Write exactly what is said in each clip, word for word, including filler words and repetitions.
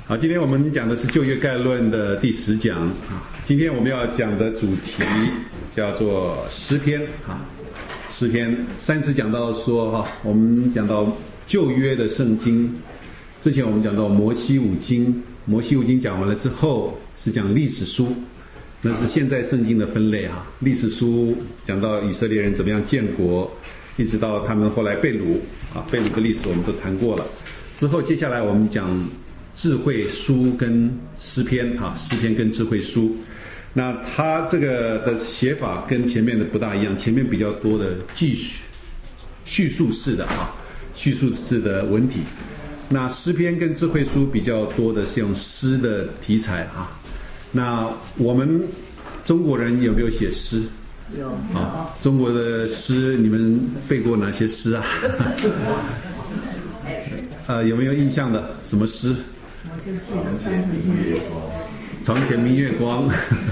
好，今天我们讲的是旧约概论的第十讲啊。今天我们要讲的主题叫做诗篇啊。诗篇上次讲到说哈，我们讲到旧约的圣经，之前我们讲到摩西五经，摩西五经讲完了之后是讲历史书，那是现在圣经的分类哈。历史书讲到以色列人怎么样建国，一直到他们后来被掳啊，被掳的历史我们都谈过了。之后接下来我们讲智慧书跟诗篇啊，诗篇跟智慧书。那它这个的写法跟前面的不大一样，前面比较多的记叙叙述式的啊，叙述式的文体。那诗篇跟智慧书比较多的是用诗的题材啊。那我们中国人有没有写诗？ 有啊，中国的诗你们背过哪些诗啊？呃，有没有印象的？什么诗？ 我就记得三字经。 床前明月光，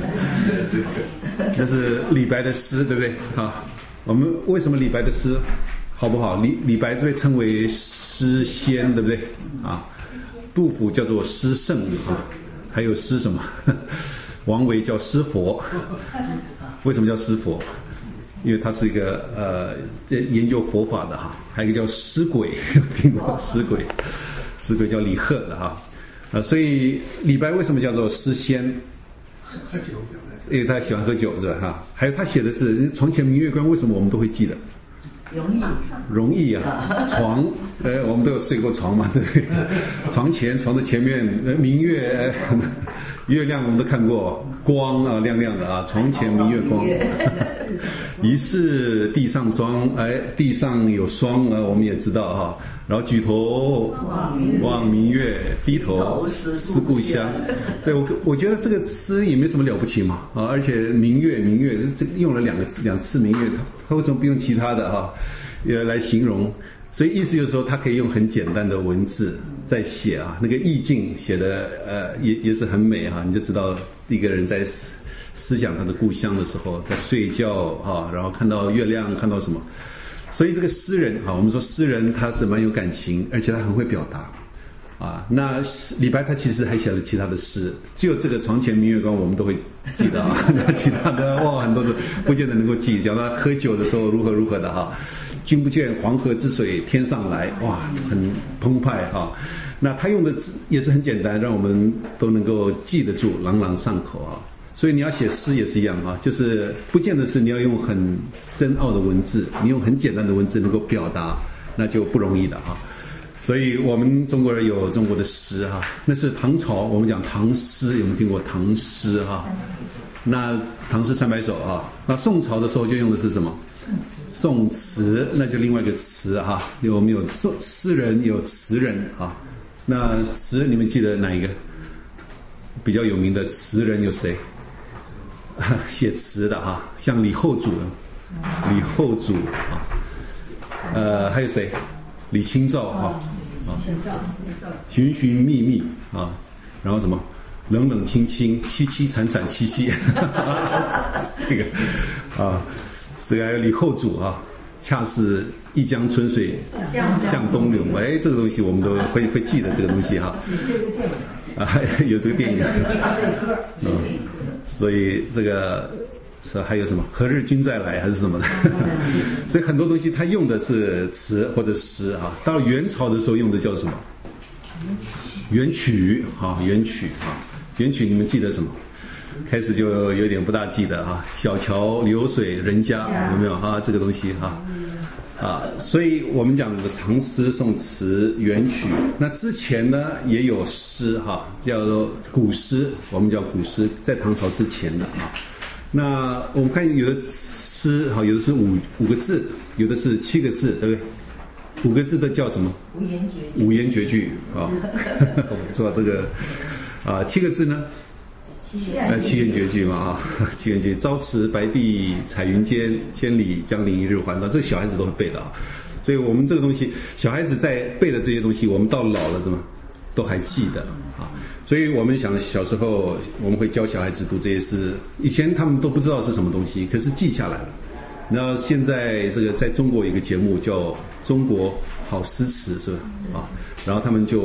那是李白的诗，对不对？啊，我们为什么李白的诗好不好？李李白被称为诗仙，对不对？啊，杜甫叫做诗圣啊，还有诗什么？王维叫诗佛。为什么叫诗佛？因为他是一个呃，在研究佛法的哈。还有一个叫诗鬼，听过诗鬼？诗鬼叫李贺的哈。啊，所以李白为什么叫做诗仙？因为他喜欢喝酒，是吧？哈，还有他写的字“床前明月光”，为什么我们都会记得？ 容易， 容易啊！床，呃，我们都有睡过床嘛，对不对？床前，床的前面，呃，明月，呃、月亮我们都看过，光啊，亮亮的啊，床前明月光。疑是地上霜，哎，地上有霜啊，我们也知道哈。然后举头望明月，低头思故乡。对，我我觉得这个诗也没什么了不起嘛啊，而且明月明月这用了两个字两次明月，它它为什么不用其他的哈也来形容？所以意思就是说，它可以用很简单的文字在写啊，那个意境写的呃也也是很美哈，你就知道一个人在思思想他的故乡的时候，在睡觉哈，然后看到月亮，看到什么。所以这个诗人啊，我们说诗人他是蛮有感情，而且他很会表达啊。那李白他其实还写了其他的诗，只有这个床前明月光我们都会记得啊。那其他的哇，很多的不见得能够记。讲他喝酒的时候如何如何的哈，君不见黄河之水天上来，哇，很澎湃哈。那他用的字也是很简单，让我们都能够记得住，朗朗上口啊。所以你要写诗也是一样啊，就是不见得是你要用很深奥的文字，你用很简单的文字能够表达，那就不容易的啊。所以我们中国人有中国的诗哈，那是唐朝，我们讲唐诗，有没有听过唐诗哈？那唐诗三百首啊，那宋朝的时候就用的是什么？宋词，那就另外一个词哈。有没有诗诗人有词人啊？那词你们记得哪一个？比较有名的词人有谁？写词的哈，像李后主，李后主啊，呃，还有谁？李清照啊，啊，寻寻觅觅啊，然后什么？冷冷清清，凄凄惨惨戚戚，这个啊，这个还有李后主啊，恰似一江春水向东流，哎，这个东西我们都会会记得这个东西哈。啊，有这个电影，嗯，所以这个是还有什么何日君再来还是什么的，所以很多东西它用的是词或者诗啊。到了元朝的时候用的叫什么？元曲啊，元曲啊，元曲你们记得什么？开始就有点不大记得啊，小桥流水人家有没有啊？这个东西哈。啊，所以我们讲的唐诗、宋词、元曲，那之前呢也有诗哈，叫做古诗，我们叫古诗，在唐朝之前的啊。那我们看有的诗哈，有的是五五个字，有的是七个字，对不对？五个字的叫什么？ 五言绝句。 五言绝句啊，我们说这个啊，七个字呢？呃，七言绝句嘛啊，七言绝句，朝辞白帝彩云间，千里江陵一日还。到这小孩子都会背的啊。所以我们这个东西，小孩子在背的这些东西，我们到老了怎么都还记得啊。所以我们想小时候我们会教小孩子读这些诗，以前他们都不知道是什么东西，可是记下来了。然后现在这个在中国有一个节目叫《中国好诗词》，是吧？啊，然后他们就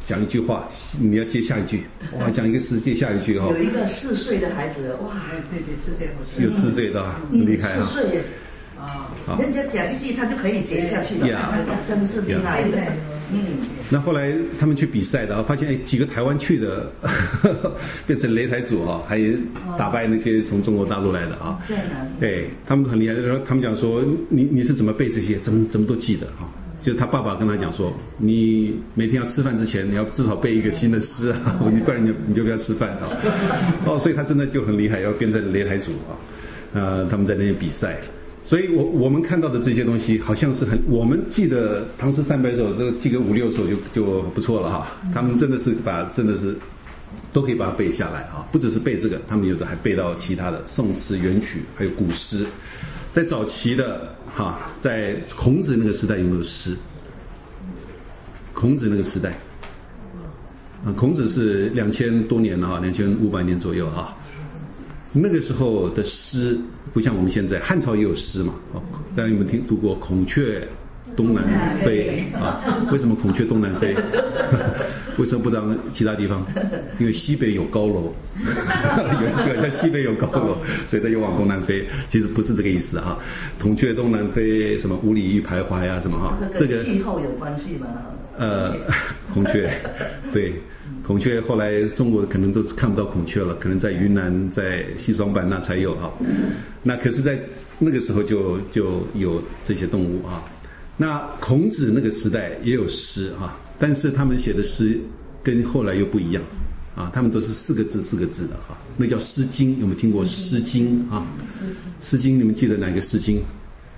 讲一句话，你要接下一句，哇，讲一个诗接下一句哈。 有一个四岁的孩子，哇， 对对，四岁好像有四岁的，很厉害啊。 四岁啊，人家讲一句他就可以接下去了，真的是厉害的。嗯。 那后来他们去比赛的啊，发现哎，几个台湾去的呵呵变成擂台组啊，还打败那些从中国大陆来的啊。对，他们都很厉害。然后他们讲说，你你是怎么背这些？怎么怎么都记得啊？就他爸爸跟他讲说，你每天要吃饭之前，你要至少背一个新的诗啊，你不然你就你就不要吃饭啊。哦，所以他真的就很厉害，要变成擂台组啊。呃，他们在那边比赛。所以我我们看到的这些东西，好像是很，我们记得唐诗三百首，这个记个五六首就就不错了哈。他们真的是把真的是都可以把它背下来哈，不只是背这个，他们有的还背到其他的宋词元曲，还有古诗。在早期的哈，在孔子那个时代有没有诗？孔子那个时代，啊，孔子是两千多年了哈，两千五百年左右哈。那个时候的诗不像我们现在，汉朝也有诗嘛，哦，大家有没有听读过孔雀东南飞啊？为什么孔雀东南飞？为什么不当其他地方？因为西北有高楼，有人说在西北有高楼，所以它就往东南飞。其实不是这个意思哈。孔雀东南飞，什么五里玉徘徊呀，什么哈，这个气候有关系吗？ 呃，孔雀，对。孔雀后来中国可能都是看不到孔雀了，可能在云南、在西双版纳才有哈。那可是，在那个时候就就有这些动物啊。那孔子那个时代也有诗哈，但是他们写的诗跟后来又不一样啊，他们都是四个字四个字的哈，那叫《诗经》，有没有听过《诗经》啊？《诗经》你们记得哪个《诗经》？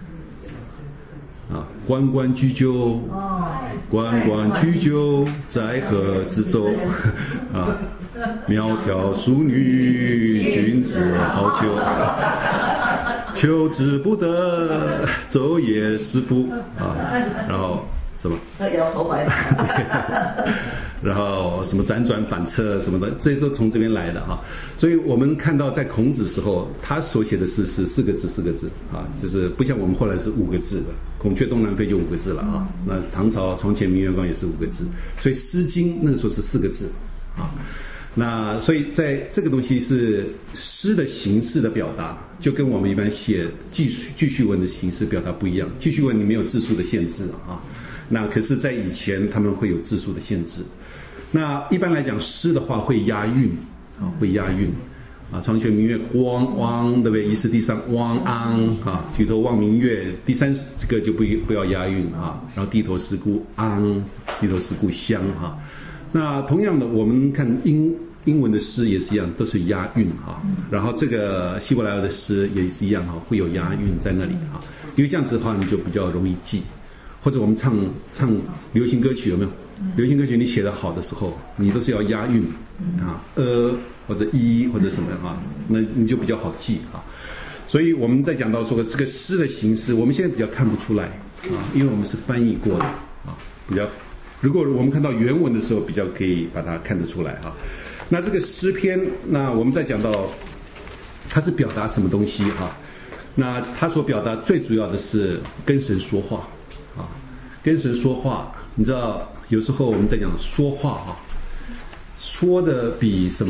啊，关关雎鸠，关关雎鸠，在河之洲。啊，窈窕淑女，君子好逑。求之不得，昼夜思妇。啊，然后什么？ 摇头摆脑。 然后什么辗转反侧什么的，这些都从这边来的哈。所以我们看到在孔子时候，他所写的诗是四个字四个字啊，就是不像我们后来是五个字的，孔雀东南飞就五个字了啊。那唐朝床前明月光也是五个字，所以《诗经》那个时候是四个字啊。那所以在这个东西是诗的形式的表达，就跟我们一般写记记叙文的形式表达不一样。记叙文你没有字数的限制啊，那可是在以前他们会有字数的限制。那一般来讲，诗的话会押韵啊，会押韵啊。床前明月光，汪，对不对？疑是地上汪安啊，举头望明月。第三个就不不要押韵啊。然后低头思故安，低头思故乡啊。那同样的，我们看英英文的诗也是一样，都是押韵啊。然后这个希伯来的诗也是一样哈，会有押韵在那里啊。因为这样子的话，你就比较容易记。或者我们唱唱流行歌曲有没有？流行歌曲你写得好的时候，你都是要押韵啊，呃或者一或者什么啊，那你就比较好记啊。所以我们在讲到说这个诗的形式，我们现在比较看不出来啊，因为我们是翻译过的啊，比较。如果我们看到原文的时候，比较可以把它看得出来哈。那这个诗篇，那我们再讲到它是表达什么东西哈？那它所表达最主要的是跟神说话啊，跟神说话。你知道，有时候我们在讲说话啊，说的比什么？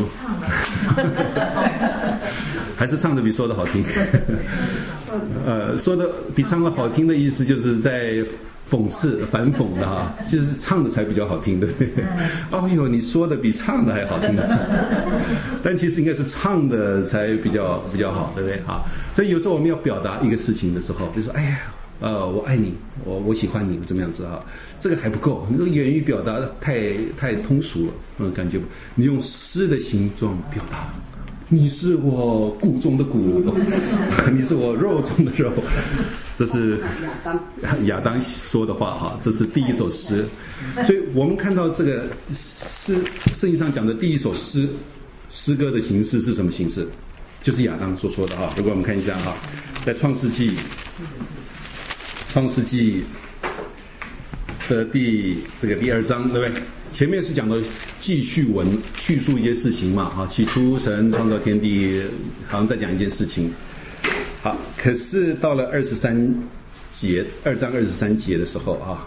还是唱的比说的好听？呃，说的比唱的好听的意思就是在讽刺、反讽的哈，就是唱的才比较好听，对不对？哦呦，你说的比唱的还好听，但其实应该是唱的才比较比较好，对不对？哈，所以有时候我们要表达一个事情的时候，就说哎呀。呃，我爱你，我我喜欢你，怎么样子啊？这个还不够，你这个言语表达太太通俗了，嗯，感觉你用诗的形状表达，你是我骨中的骨，你是我肉中的肉，这是亚当说的话哈，这是第一首诗，所以我们看到这个诗圣经上讲的第一首诗，诗歌的形式是什么形式？就是亚当所说的哈。如果我们看一下哈，在创世纪。创世纪的第这个第二章，对不对？前面是讲的记叙文，叙述一些事情嘛，哈，起初神创造天地，好像在讲一件事情。好，可是到了二十三节，二章二十三节的时候啊，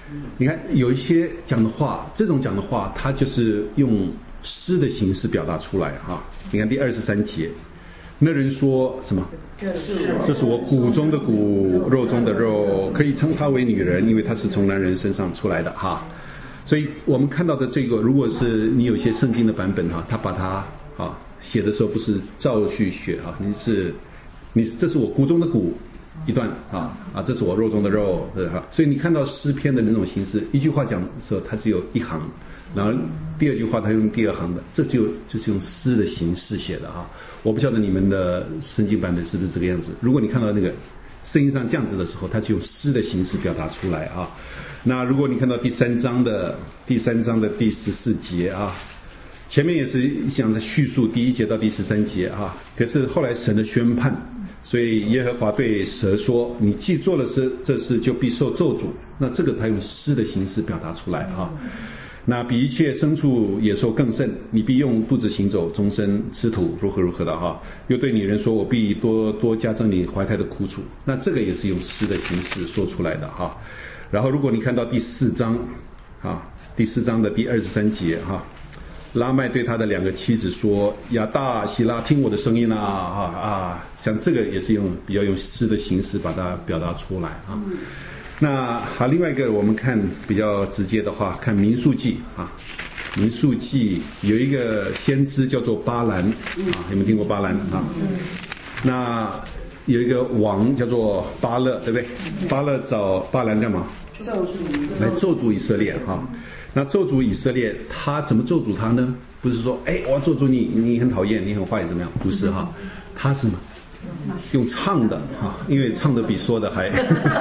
你看有一些讲的话，这种讲的话，它就是用诗的形式表达出来哈。你看第二十三节，那人说什么？这是我骨中的骨，肉中的肉，可以称她为女人，因为她是从男人身上出来的哈。所以我们看到的这个，如果是你有一些圣经的版本哈，他把它啊写的时候不是照序写哈，你是你是这是我骨中的骨一段啊啊，这是我肉中的肉，对哈。所以你看到诗篇的那种形式，一句话讲的时候它只有一行，然后第二句话它用第二行的，这就就是用诗的形式写的哈。我不晓得你们的圣经版本是不是这个样子。如果你看到那个圣经上这样子的时候，它就用诗的形式表达出来啊。那如果你看到第三章的第三章的第十四节啊，前面也是讲在叙述第一节到第十三节啊，可是后来神的宣判，所以耶和华对蛇说：“你既做了这这事，就必受咒诅。”那这个他用诗的形式表达出来啊。那比一切牲畜野兽更甚，你必用肚子行走，终身吃土，如何如何的哈。又对女人说：“我必多多加增你怀胎的苦楚。”那这个也是用诗的形式说出来的哈。然后如果你看到第四章啊，第四章的第二十三节哈，拉麦对他的两个妻子说：“亚大希拉，听我的声音啊啊啊！”像这个也是用比较用诗的形式把它表达出来啊。那好，另外一个我们看比较直接的话，看民数记啊，民数记有一个先知叫做巴兰啊，有没有听过巴兰啊？那有一个王叫做巴勒，对不对？巴勒找巴兰干嘛？ 咒诅， 来咒诅以色列哈。那咒诅以色列，他怎么咒诅他呢？不是说，哎，我要咒诅你，你很讨厌，你很坏，怎么样？不是哈，他是什么？用唱的哈，因为唱的比说的还，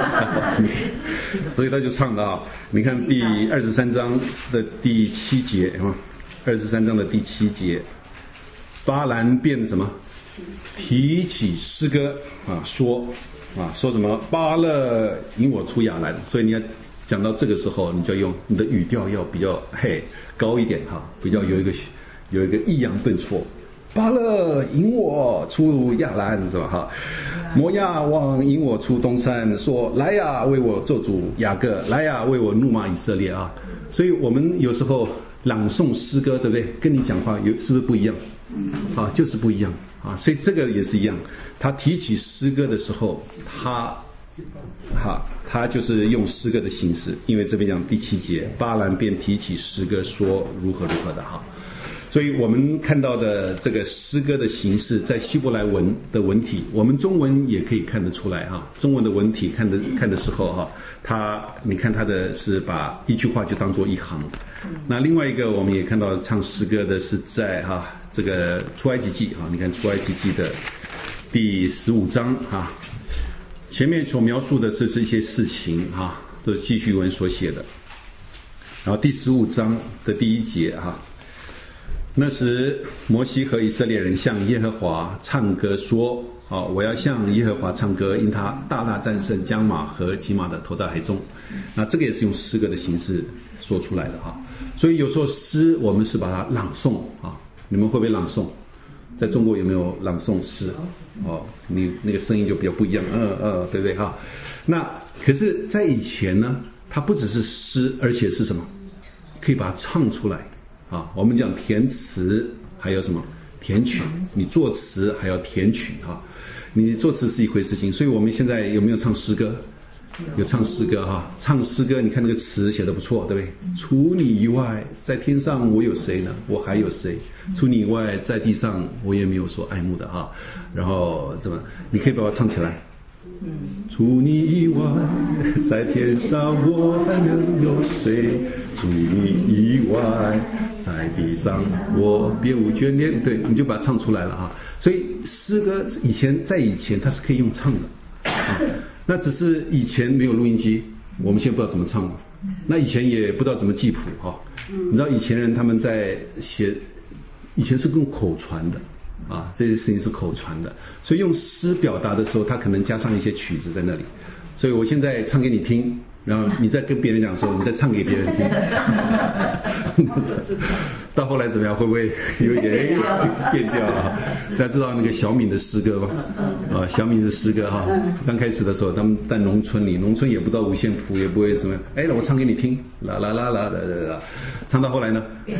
所以他就唱的啊。你看第二十三章的第七节啊，二十三章的第七节，巴兰便什么？提起诗歌啊，说啊说什么？巴勒引我出亚兰，所以你要讲到这个时候，你就要用你的语调要比较嘿高一点哈，比较有一个有一个抑扬顿挫。巴勒引我出亚兰，是吧？哈，摩亚王引我出东山，说来呀，为我咒诅雅各，来呀，为我怒骂以色列啊！所以我们有时候朗诵诗歌，对不对？跟你讲话有是不是不一样？啊，就是不一样啊！所以这个也是一样。他提起诗歌的时候，他哈，他就是用诗歌的形式，因为这边讲第七节，巴兰便提起诗歌说如何如何的哈。所以我们看到的这个诗歌的形式，在希伯来文的文体，我们中文也可以看得出来哈。中文的文体看的看的时候哈，它你看它的是把一句话就当做一行。那另外一个我们也看到唱诗歌的是在哈这个出埃及记哈，你看出埃及记的第十五章哈，前面所描述的是这些事情哈，都是记叙文所写的。然后第十五章的第一节哈。那时摩西和以色列人向耶和华唱歌说：“哦，我要向耶和华唱歌，因他大大战胜将马和骑马的投在海中。”那这个也是用诗歌的形式说出来的哈。所以有时候诗我们是把它朗诵啊，你们会不会朗诵？在中国有没有朗诵诗？哦，你那个声音就比较不一样，嗯嗯，对不对哈？那可是，在以前呢，它不只是诗，而且是什么？可以把它唱出来。啊，我们讲填词还有什么填曲？你作词还要填曲哈。你作词是一回事情，所以我们现在有没有唱诗歌？有唱诗歌哈。唱诗歌，你看那个词写得不错，对不对？除你以外，在天上我有谁呢？我还有谁？除你以外，在地上我也没有所爱慕的哈。然后怎么？你可以把它唱起来。除你以外，在天上我还能有谁？除你以外，在地上我别无眷恋。对，你就把它唱出来了哈。所以诗歌以前在以前它是可以用唱的啊，那只是以前没有录音机，我们现在不知道怎么唱。那以前也不知道怎么记谱哈。你知道以前人他们在写，以前是用口传的。啊，这些事情是口传的，所以用诗表达的时候，它可能加上一些曲子在那里。所以我现在唱给你听， 然后你再跟别人讲说，你再唱给别人听。到后来怎么样？会不会有一点哎变调了？大家知道那个小敏的诗歌吧？啊，小敏的诗歌哈，刚开始的时候，他们在农村里，农村也不到五线谱，也不会怎么样。哎，我唱给你听，啦啦啦啦啦啦啦，唱到后来呢？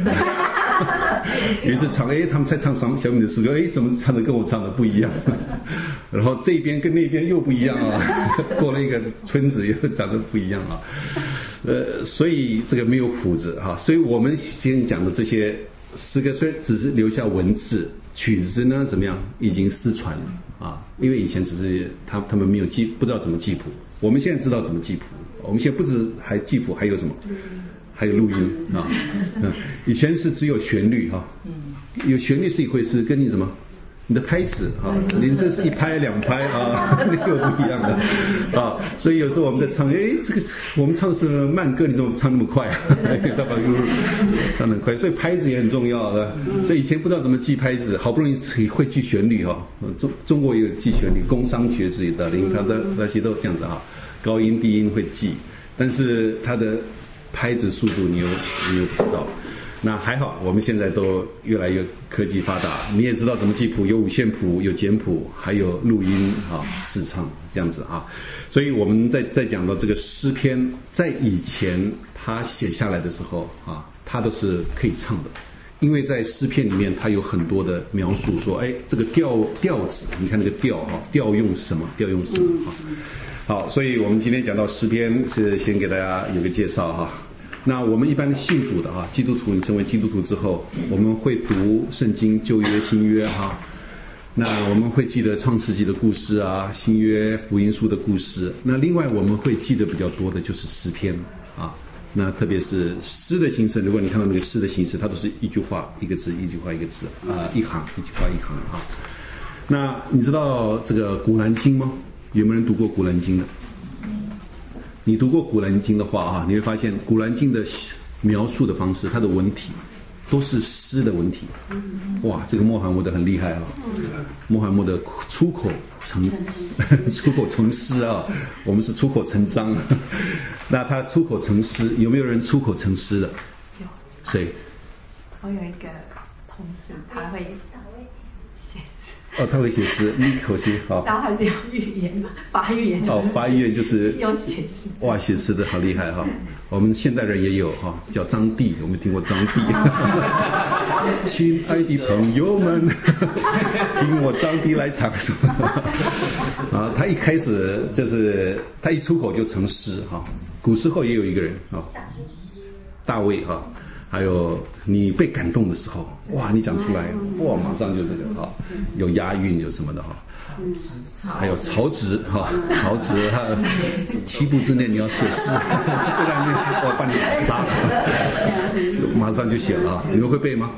有一次唱，哎，他们在唱小小敏的诗歌，哎，怎么唱的跟我唱的不一样？然后这边跟那边又不一样啊，过了一个村子又长得不一样啊。呃，所以这个没有谱子哈，所以我们先讲的这些诗歌虽然只是留下文字，曲子呢怎么样已经失传了啊，因为以前只是他他们没有记，不知道怎么记谱，我们现在知道怎么记谱，我们现在不止还记谱，还有什么？还有录音啊，嗯，以前是只有旋律哈，有旋律是一回事，跟你什么？你的拍子啊，你这是一拍两拍啊，那个不一样的啊。所以有时候我们在唱，哎，这个我们唱的是慢歌，你怎么唱那么快？唱得很快，所以拍子也很重要的。所以以前不知道怎么记拍子，好不容易会记旋律哈。中中国也有记旋律，工商学之类的，你看的那些都这样子哈。高音低音会记，但是它的拍子速度你又你又不知道。那还好，我们现在都越来越科技发达，你也知道怎么记谱，有五线谱，有简谱，还有录音啊、试唱这样子啊。所以我们在在讲到这个诗篇，在以前他写下来的时候啊，他都是可以唱的，因为在诗篇里面，它有很多的描述说，哎，这个调调子，你看那个调哈，调用什么，调用什么啊。好，所以我们今天讲到诗篇，是先给大家有个介绍哈。那我们一般信主的哈，基督徒，你成为基督徒之后，我们会读圣经旧约、新约哈。那我们会记得创世纪的故事啊，新约福音书的故事。那另外我们会记得比较多的就是诗篇啊。那特别是诗的形式，如果你看到那个诗的形式，它都是一句话一个字，一句话一个字啊，一行一句话一行啊。那你知道这个古兰经吗？有没有人读过古兰经的？你读过古兰经的话啊，你会发现古兰经的描述的方式，它的文体都是诗的文体。哇，这个穆罕默德很厉害啊！穆罕默德出口成出口成诗啊，我们是出口成章。那他出口成诗，有没有人出口成诗的？ 有。 谁？ 我有一个同事，他会写诗。 哦，他会写诗，一口气好。 然后还是有语言嘛，发语言。 哦，发语言就是有写诗。 哇，写诗的好厉害哈！我们现代人也有哈，叫张帝，我们听过张帝。亲爱的朋友们，听我张帝来唱什么？啊，他一开始就是他一出口就成诗哈。古时候也有一个人啊，大卫哈。还有你被感动的时候，哇，你讲出来，哇，马上就这个哈，有押韵，有什么的哈。还有曹植哈，曹植他七步之内你要写诗，不然我把你打了，马上就写了啊。你们会背吗？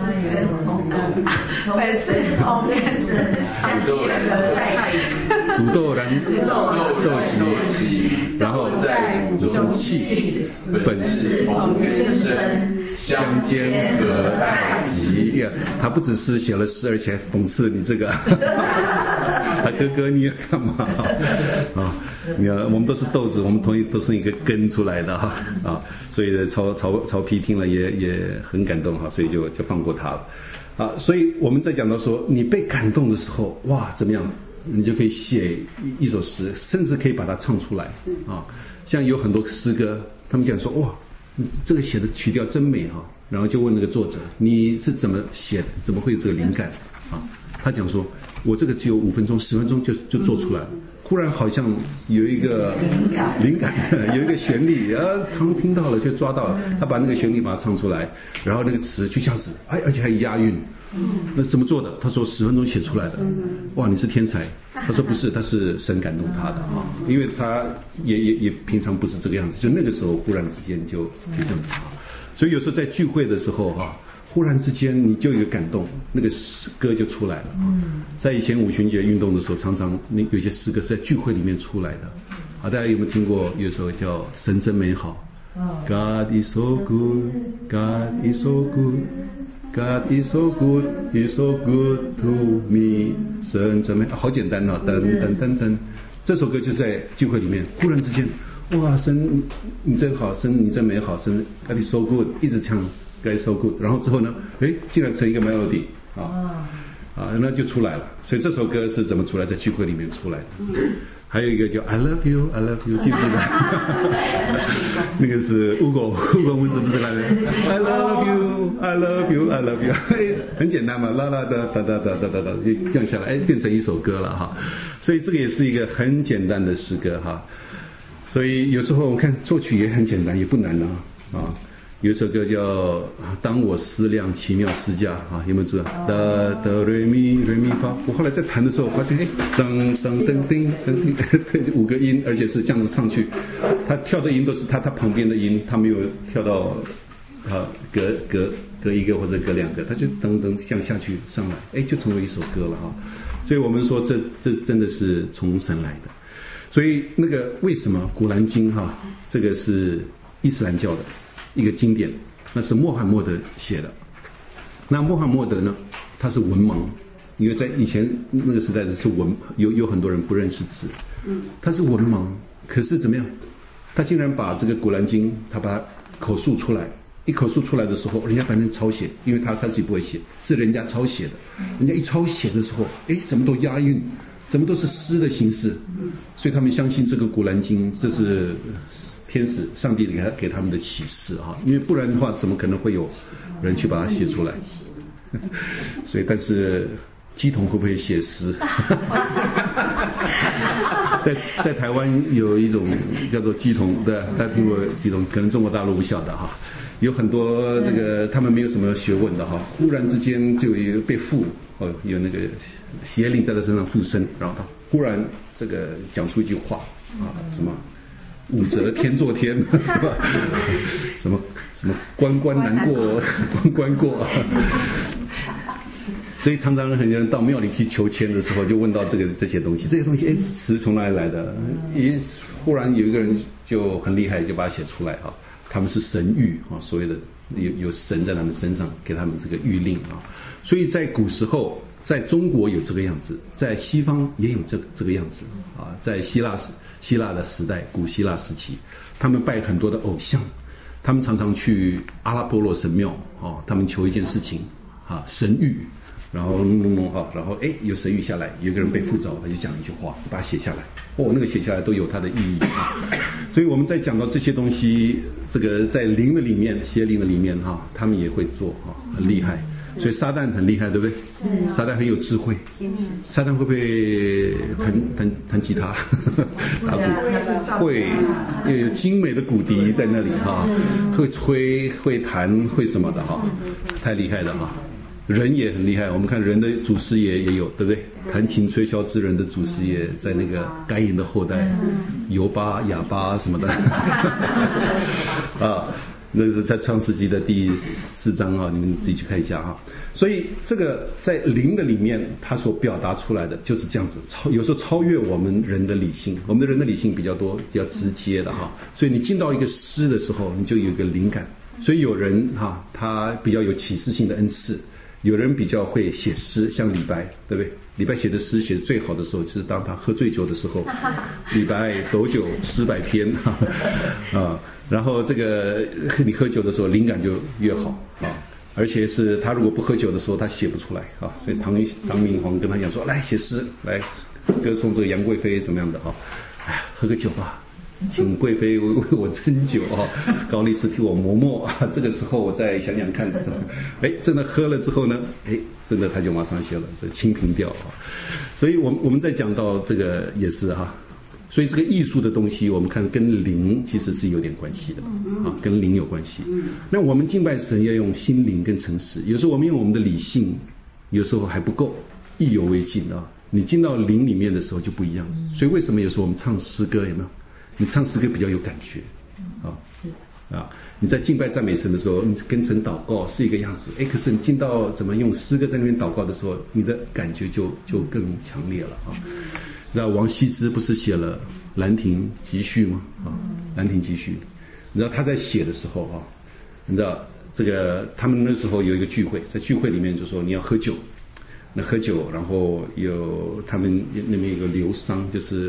会是后面是煮豆燃豆萁，然后中气，本是同根生。相煎何太急呀！他不只是写了诗，而且还讽刺你这个。他哥哥，你要干嘛啊？你看，我们都是豆子，我们同一都是一个根出来的哈啊！所以曹曹曹丕听了也也很感动哈，所以就就放过他了啊！所以我们在讲到说，你被感动的时候，哇，怎么样？你就可以写一一首诗，甚至可以把它唱出来啊！像有很多诗歌，他们讲说，哇。这个写的曲调真美哈，然后就问那个作者，你是怎么写的？怎么会有这个灵感啊？他讲说，我这个只有五分钟、十分钟就就做出来了。忽然好像有一个灵感，灵感有一个旋律，啊，他们听到了就抓到了，他把那个旋律把它唱出来，然后那个词就这样子，哎，而且还押韵。那怎么做的？他说十分钟写出来的。哇，你是天才！他说不是，他是神感动他的啊，因为他也也也平常不是这个样子，就那个时候忽然之间就就这样子。所以有时候在聚会的时候哈、啊，忽然之间你就有一个感动，那个诗歌就出来了。在以前五旬节运动的时候，常常那有些诗歌是在聚会里面出来的。啊，大家有没有听过？有首叫《神真美好》。God is so good, God is so good.God is so good, He's so good to me. 神怎么好简单啊！噔噔噔噔，这首歌就在聚会里面，忽然之间， 哇，神你真好，神你真美好，神 God is so good， 一直唱 God is so good， 然后之后呢，哎，竟然成一个 melody 啊啊，那就出来了。所以这首歌是怎么出来，在聚会里面出来的。还有一个叫 I love you I love you， 记不记得？那个是乌狗乌狗牧师不是来的 I love you I love you I love you， 很简单嘛，啦啦哒哒哒哒哒哒哒就降下来，哎，变成一首歌了哈。所以这个也是一个很简单的诗歌哈。所以有时候我们看作曲也很简单，也不难啊啊。有一首歌叫《当我思量奇妙思价》啊，有没有知道？哒哒瑞咪瑞咪发。我后来在弹的时候发现，哎，噔噔噔噔噔，五个音，而且是这样子上去，他跳的音都是他他旁边的音，他没有跳到啊隔隔隔一个或者隔两个，他就噔噔向下去上来，哎，就成为一首歌了哈。所以我们说这这真的是从神来的。所以那个为什么古兰经哈，这个是伊斯兰教的一个经典，那是穆罕默德写的。那穆罕默德呢，他是文盲，因为在以前那个时代的是文，有有很多人不认识字，他是文盲，可是怎么样？他竟然把这个古兰经，他把它口述出来，一口述出来的时候，人家反正抄写，因为他他自己不会写，是人家抄写的。人家一抄写的时候，哎，怎么都押韵，怎么都是诗的形式，所以他们相信这个古兰经，这是天使上帝给他给他们的启示哈，因为不然的话，怎么可能会有人去把它写出来？所以，但是基统会不会写诗？在在台湾有一种叫做基统，对，大家听过基统，可能中国大陆不晓得哈。有很多这个他们没有什么学问的哈，忽然之间就有被附哦，有那个邪灵在他身上附身，然后他忽然这个讲出一句话啊，什么武则天作天，是吧？什么什么关关难过关关过。所以常常很多人到庙里去求签的时候，就问到这个这些东西，这些东西哎，词从哪里来的？一忽然有一个人就很厉害，就把它写出来啊。他们是神谕啊，所谓的有有神在他们身上给他们这个谕令啊。所以在古时候，在中国有这个样子，在西方也有这这个样子啊。在希腊希腊的时代，古希腊时期，他们拜很多的偶像，他们常常去阿拉波罗神庙啊，他们求一件事情啊，神谕。然后弄弄弄哈，然后哎，有神谕下来，有一个人被附着，他就讲一句话，把它写下来。哦，那个写下来都有它的意义。所以我们在讲到这些东西，这个在灵的里面、邪灵的里面哈，他们也会做哈，很厉害。所以撒旦很厉害，对不对？撒旦很有智慧。撒旦会不会弹弹弹吉他、打鼓？会，有精美的骨笛在那里哈，会吹、会弹、会什么的哈，太厉害了哈。人也很厉害，我们看人的祖师爷也有，对不对？弹琴吹箫之人的祖师爷，在那个该隐的后代，尤巴、哑巴什么的，啊，那是在创世纪的第四章啊，你们自己去看一下哈。所以这个在灵的里面，它所表达出来的就是这样子，超有时候超越我们人的理性，我们的人的理性比较多，比较直接的哈。所以你进到一个诗的时候，你就有一个灵感。所以有人哈，他比较有启示性的恩赐。有人比较会写诗，像李白，对不对？李白写的诗写的最好的时候，就是当他喝醉酒的时候。李白斗酒诗百篇啊，然后这个你喝酒的时候灵感就越好啊，而且是他如果不喝酒的时候，他写不出来啊。所以唐唐明皇跟他讲说，来写诗，来歌颂这个杨贵妃怎么样的哈，哎，喝个酒吧。请贵妃为为我斟酒啊，高力士替我磨墨啊。这个时候我再想想看，哎，真的喝了之后呢，哎，真的他就马上写了这《清平调》啊。所以我们我们在讲到这个也是哈，所以这个艺术的东西，我们看跟灵其实是有点关系的啊，跟灵有关系。那我们敬拜神要用心灵跟诚实，有时候我们用我们的理性，有时候还不够，意犹未尽啊。你进到灵里面的时候就不一样。所以为什么有时候我们唱诗歌有没有？你唱诗歌比较有感觉，啊，是啊，你在敬拜赞美神的时候，你跟神祷告是一个样子，哎，可是你进到怎么用诗歌在那边祷告的时候，你的感觉就就更强烈了啊。那王羲之不是写了《兰亭集序》吗？啊，《兰亭集序》，你知道他在写的时候啊，你知道这个他们那时候有一个聚会，在聚会里面就说你要喝酒，那喝酒，然后有他们那边有个流觞，就是。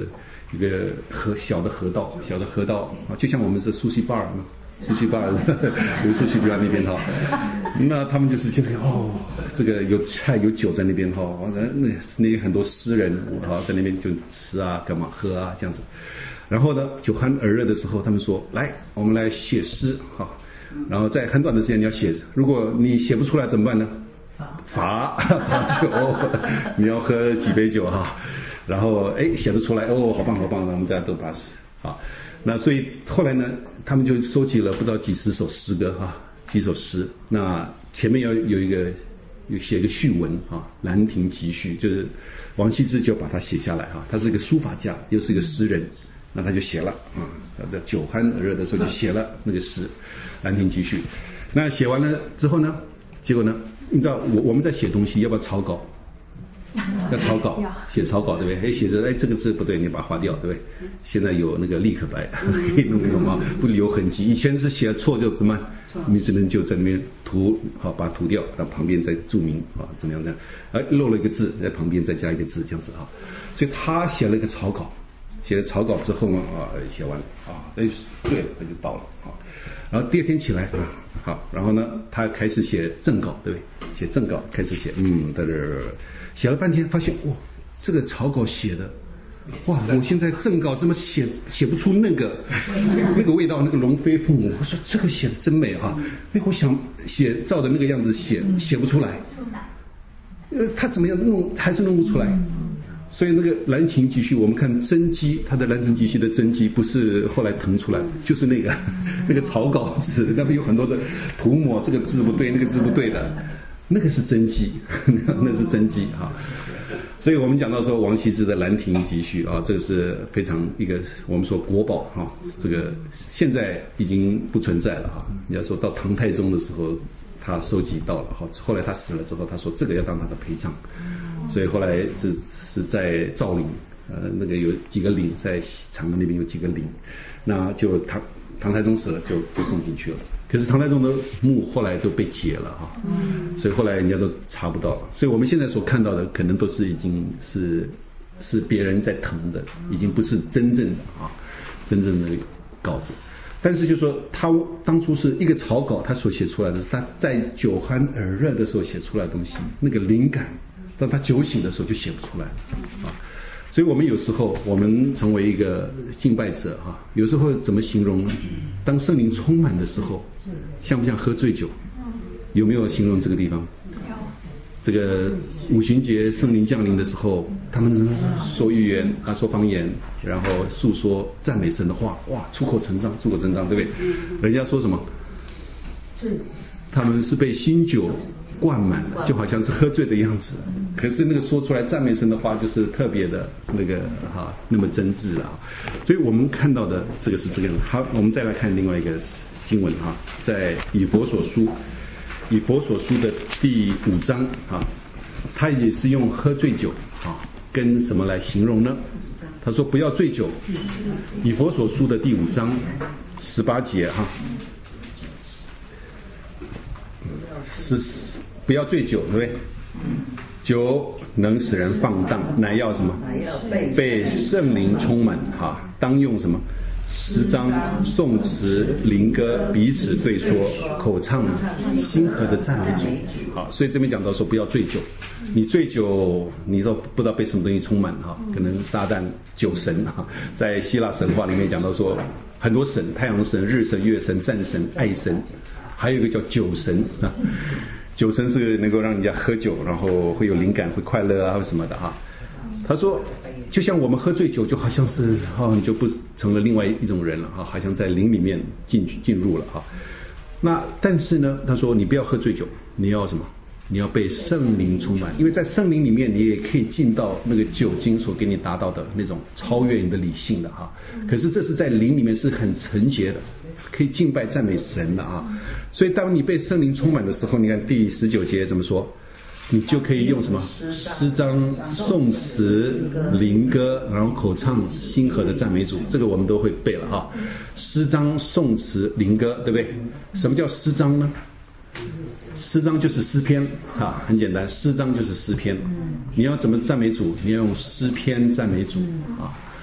一个河小的河道，小的河道啊，就像我们是苏西巴尔嘛，苏西巴尔有苏西巴尔那边哈，那他们就是进来哦，这个有菜有酒在那边哈，那那很多诗人啊在那边就吃啊干嘛喝啊这样子。然后呢，酒酣耳热的时候，他们说来，我们来写诗哈。然后在很短的时间你要写，如果你写不出来怎么办呢？罚罚酒，你要喝几杯酒哈。然后哎写得出来哦，好棒好棒，我们大家都把诗啊。那所以后来呢，他们就收集了不知道几十首诗歌哈，几首诗。那前面要有一个有写一个序文啊，《兰亭集序》，就是王羲之就把它写下来哈。他是一个书法家，又是一个诗人。那他就写了啊，他在酒酣耳热的时候就写了那个诗《兰亭集序》。那写完了之后呢，结果呢，你知道我我们在写东西要不要草稿？要草稿，写草稿对不对？哎，写着哎这个字不对，你把它划掉对不对？现在有那个立可白，可以弄弄啊，不留痕迹。以前是写错就怎么，你只能就在那边涂好，把它涂掉，然后旁边再注明啊怎么样的，哎漏了一个字，在旁边再加一个字这样子啊。所以他写了一个草稿。写了草稿之后呢，啊，写完了啊，哎，对了，他就到了啊。然后第二天起来啊，好，然后呢，他开始写正稿，对不对？写正稿，开始写，嗯，在这写了半天，发现哇，这个草稿写的，哇，我现在正稿怎么写写不出那个那个味道，那个龙飞凤舞。我说这个写的真美哈，哎，我想写照着那个样子写，写不出来。呃，他怎么样弄，还是弄不出来。所以那个《兰亭集序》，我们看真迹，它的《兰亭集序》的真迹不是后来腾出来，就是那个那个草稿纸，那边有很多的涂抹，这个字不对，那个字不对的，那个是真迹，那是真迹啊。所以我们讲到说王羲之的《兰亭集序》啊，这个是非常一个我们说国宝哈，这个现在已经不存在了哈。你要说到唐太宗的时候，他收集到了哈，后来他死了之后，他说这个要当他的陪葬。所以后来是是在赵陵，呃，那个有几个陵，在长安那边有几个陵，那就唐唐太宗死了就就送进去了。可是唐太宗的墓后来都被解了哈，所以后来人家都查不到了。所以我们现在所看到的可能都是已经是是别人在誊的，已经不是真正的啊，真正的稿子。但是就说他当初是一个草稿，他所写出来的，他在酒酣耳热的时候写出来的东西，那个灵感。当他酒醒的时候就写不出来了啊，所以我们有时候我们成为一个敬拜者啊，有时候怎么形容呢？当圣灵充满的时候，像不像喝醉酒？有没有形容这个地方？这个五旬节圣灵降临的时候，他们说预言啊，说方言，然后诉说赞美神的话，哇，出口成章，出口成章，对不对？人家说什么？他们是被新酒灌满了，就好像是喝醉的样子。可是那个说出来赞美神的话，就是特别的那个哈、啊，那么真挚啊。所以我们看到的这个是这个样子。好，我们再来看另外一个经文哈、啊，在以弗所书，以弗所书的第五章啊，他也是用喝醉酒啊，跟什么来形容呢？他说不要醉酒。以弗所书的第五章十八节哈、啊。是不要醉酒，对不对？酒能使人放荡，乃要什么？被圣灵充满哈。当用什么？诗章、颂词、灵歌彼此对说，口唱心和的赞美主。好，所以这边讲到说不要醉酒。你醉酒，你说不知道被什么东西充满哈？可能撒旦、酒神哈，在希腊神话里面讲到说很多神，太阳神、日神、月神、战神、爱神。还有一个叫酒神啊，酒神是能够让人家喝酒，然后会有灵感、会快乐啊，或什么的哈。他说，就像我们喝醉酒，就好像是哦，你就不成了另外一种人了哈，好像在灵里面进进入了哈。那但是呢，他说你不要喝醉酒，你要什么？你要被圣灵充满，因为在圣灵里面，你也可以进到那个酒精所给你达到的那种超越你的理性的哈。可是这是在灵里面是很纯洁的，可以敬拜赞美神的啊。所以当你被圣灵充满的时候，你看第十九节怎么说？你就可以用什么诗章、颂词、灵歌，然后口唱心和的赞美主，这个我们都会背了哈。诗章、颂词、灵歌，对不对？什么叫诗章呢？诗章就是诗篇啊，很简单，诗章就是诗篇。你要怎么赞美主？你要用诗篇赞美主啊。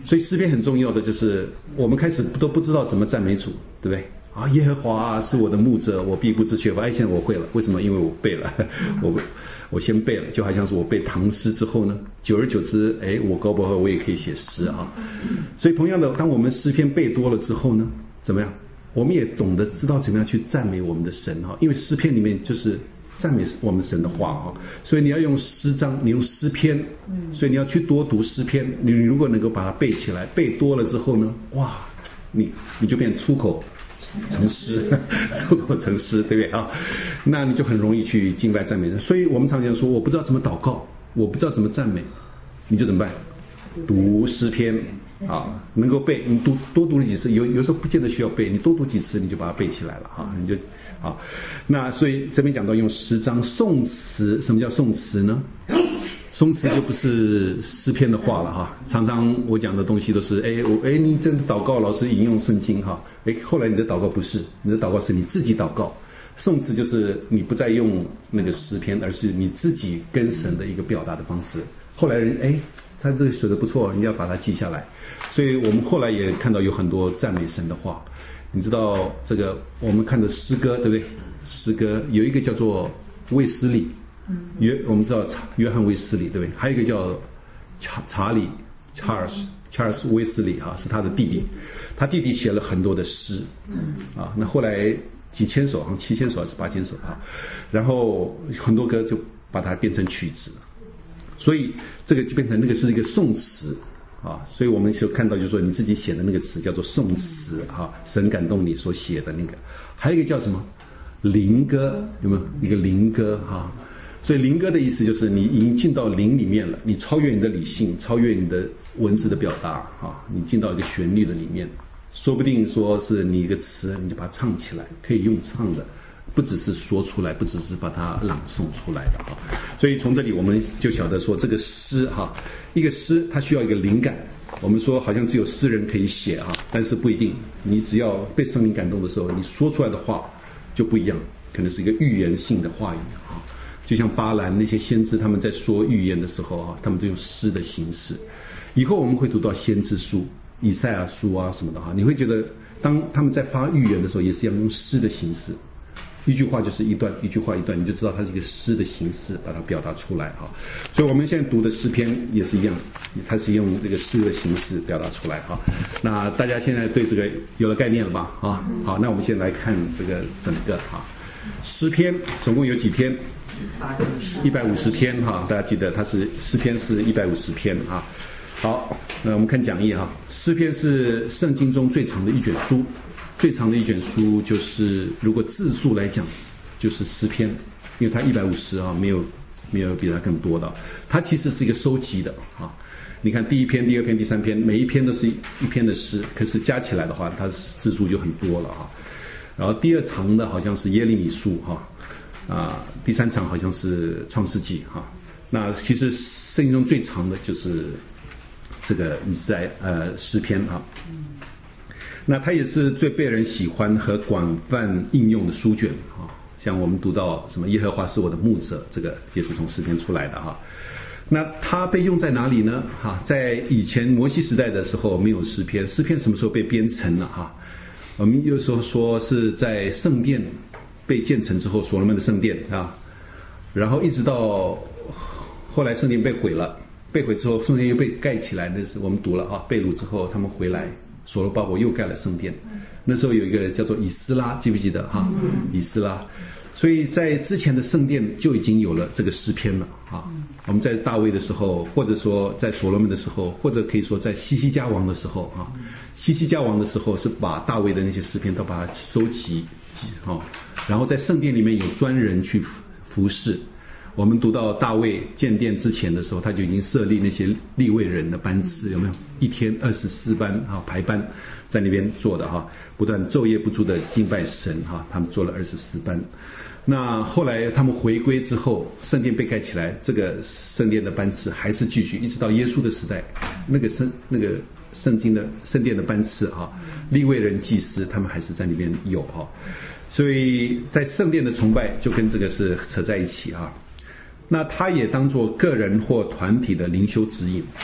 所以诗篇很重要的就是我们开始都不知道怎么赞美主，对不对？啊，耶和华是我的牧者，我必不致缺乏。哎，现在我会了，为什么？因为我背了，我我先背了，就好像是我背唐诗之后呢，久而久之，哎，我高不好，我也可以写诗啊。所以同样的，当我们诗篇背多了之后呢，怎么样？我们也懂得知道怎么样去赞美我们的神哈，因为诗篇里面就是赞美我们神的话哈，所以你要用诗章，你用诗篇，所以你要去多读诗篇。你如果能够把它背起来，背多了之后呢，哇，你你就变出口成诗，出口成诗，对不对啊？那你就很容易去敬拜赞美神。所以我们常常说，我不知道怎么祷告，我不知道怎么赞美，你就怎么办？读诗篇啊，能够背，你读多读了几次，有有时候不见得需要背，你多读几次，你就把它背起来了哈，你就好。那所以这边讲到用诗章、颂词，什么叫颂词呢？颂词就不是诗篇的话了哈。常常我讲的东西都是，哎，我哎，你真的祷告，老师引用圣经哈，哎，后来你的祷告不是，你的祷告是你自己祷告。颂词就是你不再用那个诗篇，而是你自己跟神的一个表达的方式。后来人哎，他这个写的不错，你要把它记下来。所以我们后来也看到有很多赞美神的话。你知道这个我们看的诗歌，对不对？诗歌有一个叫做卫斯理，约我们知道约翰卫斯理，对不对？还有一个叫查查理 Charles Charles 卫斯理哈，是他的弟弟，他弟弟写了很多的诗，啊，那后来几千首，好像七千首还是八千首哈，然后很多歌就把它变成曲子，所以这个就变成那个是一个颂词。啊，所以我们就看到，就是说你自己写的那个词叫做颂词啊，神感动你所写的那个，还有一个叫什么灵歌，有没有一个灵歌哈？所以灵歌的意思就是你已经进到灵里面了，你超越你的理性，超越你的文字的表达啊，你进到一个旋律的里面，说不定说是你一个词，你就把它唱起来，可以用唱的。不只是说出来，不只是把它朗诵出来的哈，所以从这里我们就晓得说，这个诗哈，一个诗它需要一个灵感。我们说好像只有诗人可以写哈，但是不一定。你只要被圣灵感动的时候，你说出来的话就不一样，可能是一个预言性的话语哈。就像巴兰那些先知他们在说预言的时候啊，他们都用诗的形式。以后我们会读到先知书、以赛亚书啊什么的哈，你会觉得当他们在发预言的时候，也是要用诗的形式。一句话就是一段，一句话一段，你就知道它是一个诗的形式，把它表达出来哈。所以我们现在读的诗篇也是一样，它是用这个诗的形式表达出来哈。那大家现在对这个有了概念了吧？啊，好，那我们先来看这个整个哈。诗篇总共有几篇？一百五十篇哈，大家记得它是诗篇是一百五十篇啊。好，那我们看讲义哈。诗篇是圣经中最长的一卷书。最长的一卷书就是，如果字数来讲，就是诗篇，因为它一百五十啊，没有没有比它更多的。它其实是一个收集的啊。你看第一篇、第二篇、第三篇，每一篇都是一篇的诗，可是加起来的话，它字数就很多了啊。然后第二长的好像是耶利米书哈，啊，第三长好像是创世纪哈。那其实圣经中最长的就是这个以赛呃诗篇哈。那它也是最被人喜欢和广泛应用的书卷啊，像我们读到什么耶和华是我的牧者，这个也是从诗篇出来的哈。那它被用在哪里呢？哈，在以前摩西时代的时候没有诗篇，诗篇什么时候被编成了哈？我们有时候说是在圣殿被建成之后，所罗门的圣殿啊，然后一直到后来圣殿被毁了，被毁之后圣殿又被盖起来，那是我们读了啊，被掳之后他们回来。所罗巴伯又盖了圣殿，那时候有一个叫做以斯拉，记不记得哈？以斯拉，所以在之前的圣殿就已经有了这个诗篇了啊。我们在大卫的时候，或者说在所罗门的时候，或者可以说在西西家王的时候啊，西西家王的时候是把大卫的那些诗篇都把它收集啊，然后在圣殿里面有专人去服侍。我们读到大卫建殿之前的时候，他就已经设立那些利未人的班次，有没有？一天二十四班啊，排班在那边做的哈，不断昼夜不住的敬拜神哈，他们做了二十四班。那后来他们回归之后，圣殿被盖起来，这个圣殿的班次还是继续，一直到耶稣的时代，那个圣那个圣经的圣殿的班次哈，利未人祭司他们还是在那边有哈，所以在圣殿的崇拜就跟这个是扯在一起啊。那他也当作个人或团体的灵修指引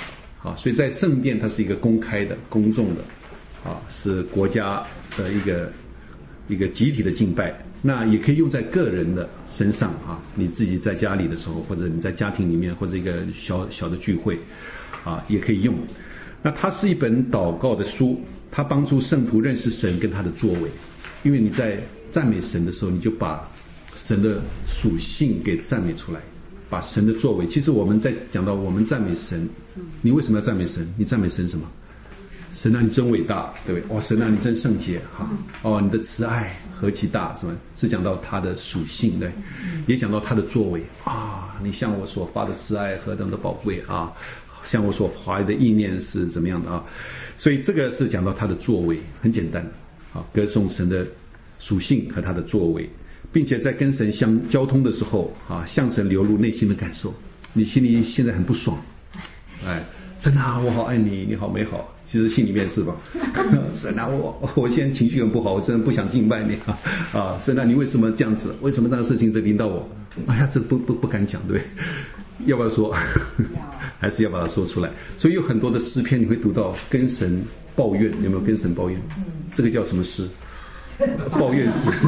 啊，所以在圣殿它是一个公开的、公众的，啊，是国家的一个一个集体的敬拜。那也可以用在个人的身上啊，你自己在家里的时候，或者你在家庭里面，或者一个小小的聚会，啊，也可以用。那它是一本祷告的书，它帮助圣徒认识神跟他的作为。因为你在赞美神的时候，你就把神的属性给赞美出来，把神的作为。其实我们在讲到我们赞美神，你为什么要赞美神？你赞美神什么？神啊，你真伟大，对不对？哇，神啊，你真圣洁哈！哦，你的慈爱何其大，什么？是讲到他的属性，对，也讲到他的作为啊！你向我所发的慈爱何等的宝贵啊！向我所怀的意念是怎么样的啊？所以这个是讲到他的作为，很简单啊，歌颂神的属性和他的作为，并且在跟神相交通的时候啊，向神流露内心的感受。你心里现在很不爽，哎。神啊，我好爱你，你好美好。其实心里面是吧？神啊，我我现在情绪很不好，我真的不想敬拜你啊！啊，神啊，你为什么这样子？为什么这个事情在临到我？哎呀，这不不不敢讲，对不对？要不要说？还是要把它说出来？所以有很多的诗篇你会读到跟神抱怨，有没有跟神抱怨？这个叫什么诗？抱怨诗。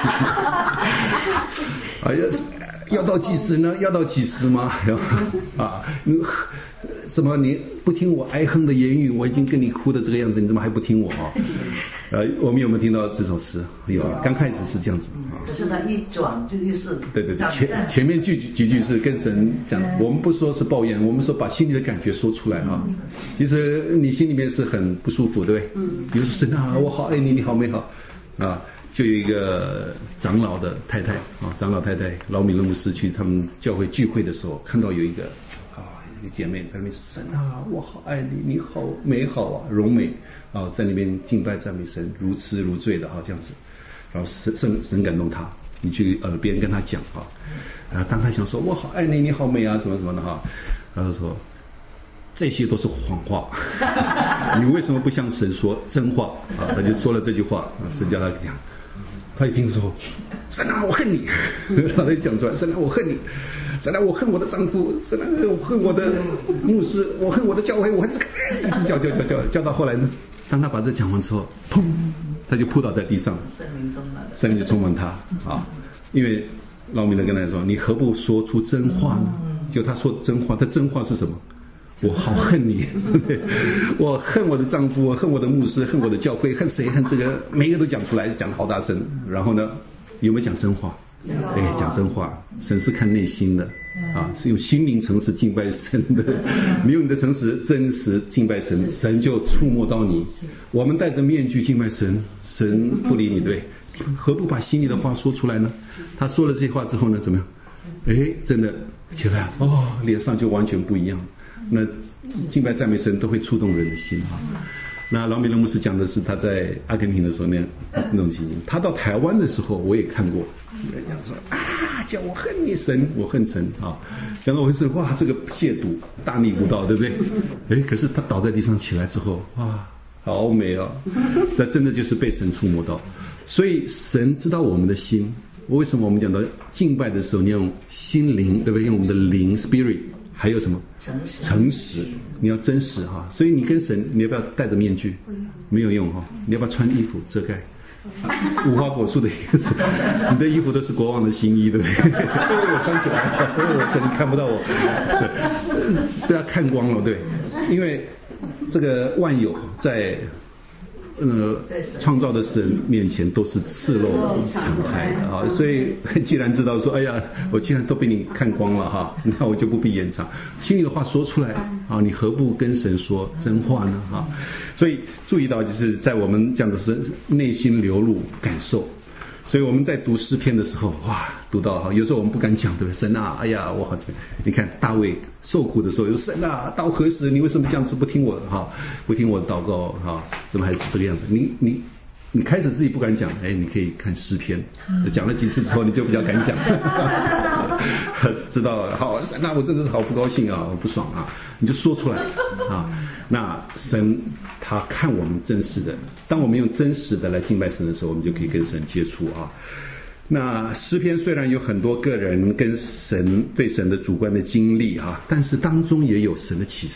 哎呀，要到几时呢？要到几时吗？啊，怎么你不听我哀哼的言语？我已经跟你哭的这个样子，你怎么还不听我啊？呃，我们有没有听到这首诗？有，刚开始是这样子啊。 可是它一转就又是对对对，前前面句几句是跟神讲，我们不说是抱怨，我们说把心里的感觉说出来啊。其实你心里面是很不舒服，对不对？嗯。比如说神啊，我好爱你，你好美好啊。就有一个长老的太太啊，长老太太老米勒牧师去他们教会聚会的时候，看到有一个啊一个姐妹在那边，神啊，我好爱你，你好美好啊，柔美啊，在那边敬拜赞美神，如痴如醉的啊这样子，然后神神神感动他，你去耳边跟他讲啊，然后当他想说我好爱你，你好美啊什么什么的哈，然后说这些都是谎话，你为什么不向神说真话啊？他就说了这句话，神叫他讲。他一听说，神啊，我恨你，然后他就讲出来，神啊，我恨你，神啊，我恨我的丈夫，神啊，我恨我的牧师，我恨我的教会，我恨这个，一直叫叫叫叫叫到后来呢，当他把这讲完之后，砰，他就扑倒在地上， 圣灵充满了， 圣灵就充满他啊，因为老米勒跟他说，你何不说出真话呢？结果他说真话，他真话是什么？我好恨你，我恨我的丈夫，我恨我的牧师，恨我的教会，恨谁？恨这个，每一个都讲出来，讲得好大声。然后呢，有没有讲真话？哎，讲真话。神是看内心的啊，是用心灵诚实敬拜神的。你用你的诚实真实敬拜神，神就触摸到你。我们戴着面具敬拜神，神不理你，对？何不把心里的话说出来呢？他说了这话之后呢，怎么样？哎，真的起来哦，脸上就完全不一样。那敬拜赞美神都会触动人的心啊。那老米勒牧师讲的是他在阿根廷的时候那那种情景。他到台湾的时候我也看过，人家说啊，叫我恨你神，我恨神啊。讲到我恨神，哇，这个亵渎大逆无道，对不对？哎，可是他倒在地上起来之后，哇，好美啊！那真的就是被神触摸到。所以神知道我们的心。为什么我们讲到敬拜的时候，你要用心灵，对不对？用我们的灵 spirit。还有什么？诚实，诚实，你要真实哈。所以你跟神，你要不要戴着面具？没有用哈。你要不要穿衣服遮盖？无花果树的叶子，你的衣服都是国王的新衣，对不对？我穿起来，我神看不到我，对，对他看光了，对，因为这个万有在。呃，创造的神面前都是赤裸敞开的啊，所以既然知道说，哎呀，我既然都被你看光了哈，那我就不必掩藏，心里的话说出来啊，你何不跟神说真话呢？哈，所以注意到就是在我们讲的是内心流露感受。所以我们在读诗篇的时候，哇，读到哈，有时候我们不敢讲，对不对？神啊，哎呀，我好这个，你看大卫受苦的时候，有神啊，到何时你为什么这样子不听我的哈，不听我的祷告哈？怎么还是这个样子？你你你开始自己不敢讲，哎，你可以看诗篇，讲了几次之后，你就比较敢讲，知道了。好，神啊，我真的是好不高兴啊，我不爽啊，你就说出来啊。那神他看我们真实的，当我们用真实的来敬拜神的时候，我们就可以跟神接触啊。那诗篇虽然有很多个人跟神对神的主观的经历啊，但是当中也有神的启示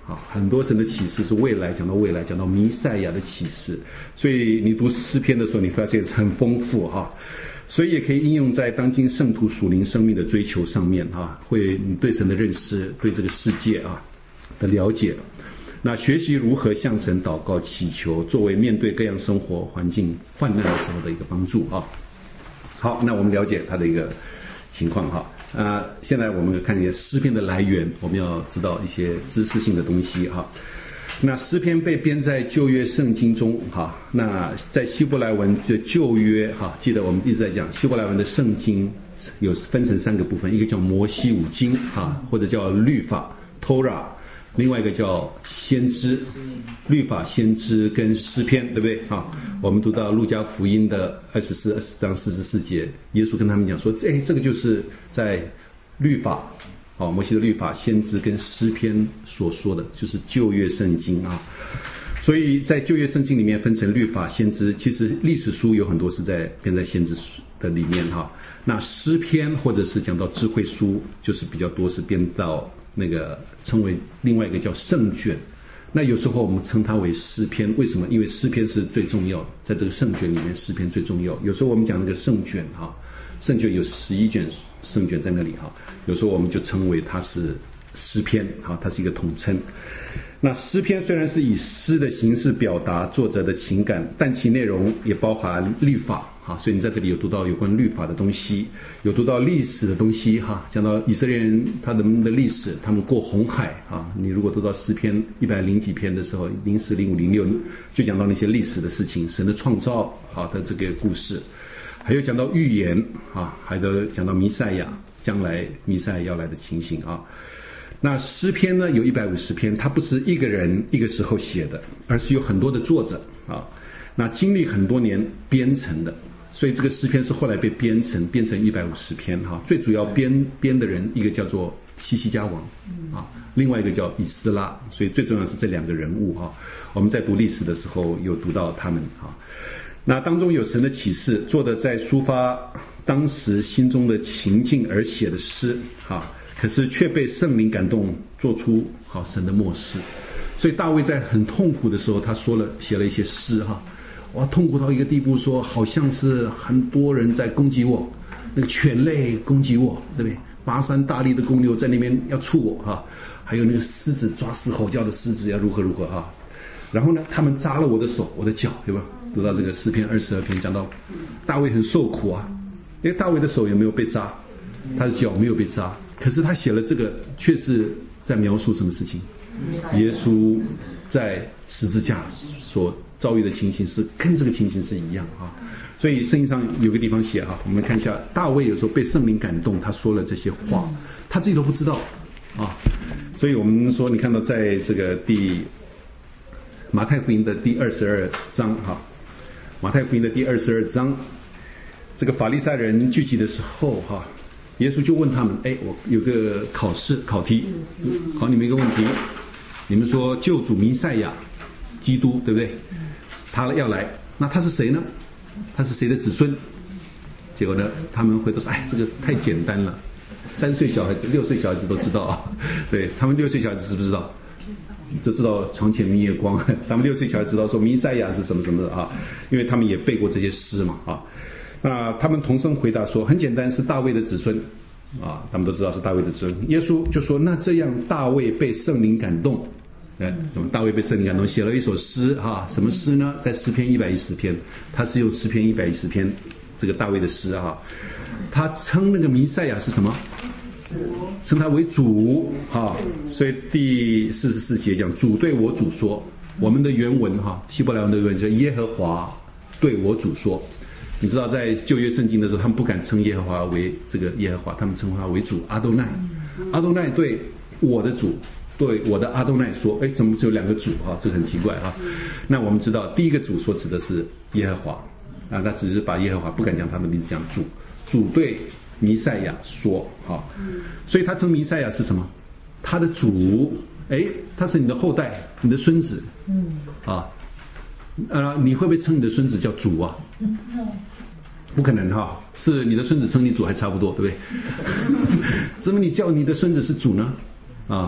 啊，很多神的启示是未来，讲到未来，讲到弥赛亚的启示，所以你读诗篇的时候，你发现很丰富哈。所以也可以应用在当今圣徒属灵生命的追求上面哈，会你对神的认识，对这个世界啊的了解，那学习如何向神祷告祈求，作为面对各样生活环境患难的时候的一个帮助啊。好，那我们了解它的一个情况哈。啊，现在我们看一下诗篇的来源，我们要知道一些知识性的东西哈。那诗篇被编在旧约圣经中哈，那在希伯来文的旧约哈，记得我们一直在讲希伯来文的圣经有分成三个部分，一个叫摩西五经哈，或者叫律法 Torah， 另外一个叫先知，律法先知跟诗篇，对不对啊？我们读到路加福音的二十四章四十四节，耶稣跟他们讲说，哎，这个就是在律法。哦，摩西的律法、先知跟诗篇所说的，就是旧约圣经啊。所以在旧约圣经里面分成律法、先知，其实历史书有很多是在编在先知的里面哈。那诗篇或者是讲到智慧书，就是比较多是编到那个称为另外一个叫圣卷。那有时候我们称它为诗篇，为什么？因为诗篇是最重要的，在这个圣卷里面，诗篇最重要。有时候我们讲那个圣卷哈。圣卷有十一卷圣卷在那里哈，有时候我们就称为它是诗篇哈，它是一个统称。那诗篇虽然是以诗的形式表达作者的情感，但其内容也包含律法哈，所以你在这里有读到有关律法的东西，有读到历史的东西哈，讲到以色列人他们的历史，他们过红海啊，你如果读到诗篇一百零几篇的时候，零四零五零六就讲到那些历史的事情，神的创造好的这个故事。还有讲到预言啊，还有讲到弥赛亚将来弥赛亚要来的情形啊。那诗篇呢有一百五十篇，它不是一个人一个时候写的，而是有很多的作者啊，那经历很多年编成的，所以这个诗篇是后来被编成编成一百五十篇哈。最主要编编的人一个叫做西西家王啊，另外一个叫以斯拉，所以最重要是这两个人物哈。我们在读历史的时候有读到他们哈。那当中有神的启示，做的在抒发当时心中的情境而写的诗哈，可是却被圣灵感动，做出好神的默示。所以大卫在很痛苦的时候，他说了写了一些诗哈，哇，痛苦到一个地步，说好像是很多人在攻击我，那个犬类攻击我，对不对？拔山大力的公牛在那边要触我哈，还有那个狮子抓狮吼叫的狮子要如何如何哈。然后呢，他们扎了我的手，我的脚，对吧？读到这个诗篇二十二篇，讲到大卫很受苦啊，因为大卫的手也没有被扎，他的脚没有被扎，可是他写了这个，却是在描述什么事情？耶稣在十字架所遭遇的情形是跟这个情形是一样啊。所以圣经上有个地方写哈，我们看一下，大卫有时候被圣灵感动，他说了这些话，他自己都不知道啊。所以我们说，你看到在这个第马太福音的第二十二章哈。马太福音的第二十二章，这个法利赛人聚集的时候哈，耶稣就问他们，哎，我有个考试考题，考你们一个问题，你们说救主弥赛亚基督对不对？他要来，那他是谁呢？他是谁的子孙？结果呢，他们回头说，哎，这个太简单了，三岁小孩子、六岁小孩子都知道啊。对，他们六岁小孩子知不知道？就知道床前明月光，他们六岁小孩知道说弥赛亚是什么什么的啊，因为他们也背过这些诗嘛啊。那他们同声回答说，很简单，是大卫的子孙啊，他们都知道是大卫的子孙。耶稣就说，那这样大卫被圣灵感动，哎，我们大卫被圣灵感动，写了一首诗哈，什么诗呢？在诗篇一百一十篇，他是用诗篇一百一十篇这个大卫的诗哈，他称那个弥赛亚是什么？称他为主哈，所以第四十四节讲主对我主说，我们的原文哈，希伯来文的原文叫耶和华对我主说。你知道在旧约圣经的时候，他们不敢称耶和华为这个耶和华，他们称他为主阿多奈。阿多奈对我的主，对我的阿多奈说，哎，怎么只有两个主哈？这个很奇怪哈。那我们知道第一个主所指的是耶和华啊，他只是把耶和华不敢讲他的名字讲主，主对弥赛亚说哈，所以他称弥赛亚是什么？他的主，哎，他是你的后代，你的孙子，嗯，啊，呃，你会不会称你的孙子叫主啊？不可能哈，是你的孙子称你主还差不多，对不对？怎么你叫你的孙子是主呢？啊，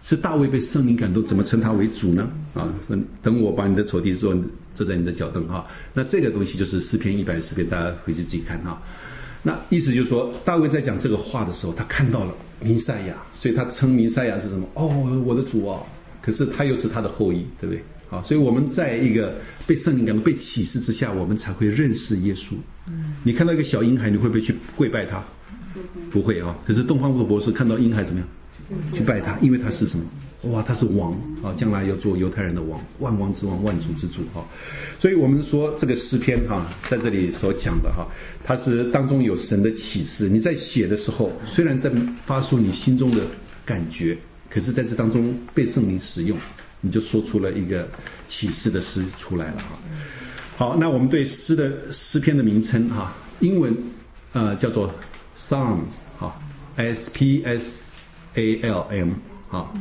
是大卫被圣灵感动，怎么称他为主呢？啊，等我把你的仇敌坐坐在你的脚凳哈。那这个东西就是诗篇一百十篇，大家回去自己看哈。那意思就是说，大卫在讲这个话的时候，他看到了弥赛亚，所以他称弥赛亚是什么？哦，我的主啊！可是他又是他的后裔，对不对？啊，所以我们在一个被圣灵感动、被启示之下，我们才会认识耶稣。你看到一个小婴孩，你会不会去跪拜他？不会啊。可是东方不博士看到婴孩怎么样？去拜他，因为他是什么？哇，他是王啊，将来要做犹太人的王，万王之王，万主之主哈。所以我们说这个诗篇哈，在这里所讲的哈，它是当中有神的启示。你在写的时候，虽然在发出你心中的感觉，可是在这当中被圣灵使用，你就说出了一个启示的诗出来了哈。好，那我们对诗的诗篇的名称哈，英文呃叫做 Psalms 哈 ，S P S A L M 啊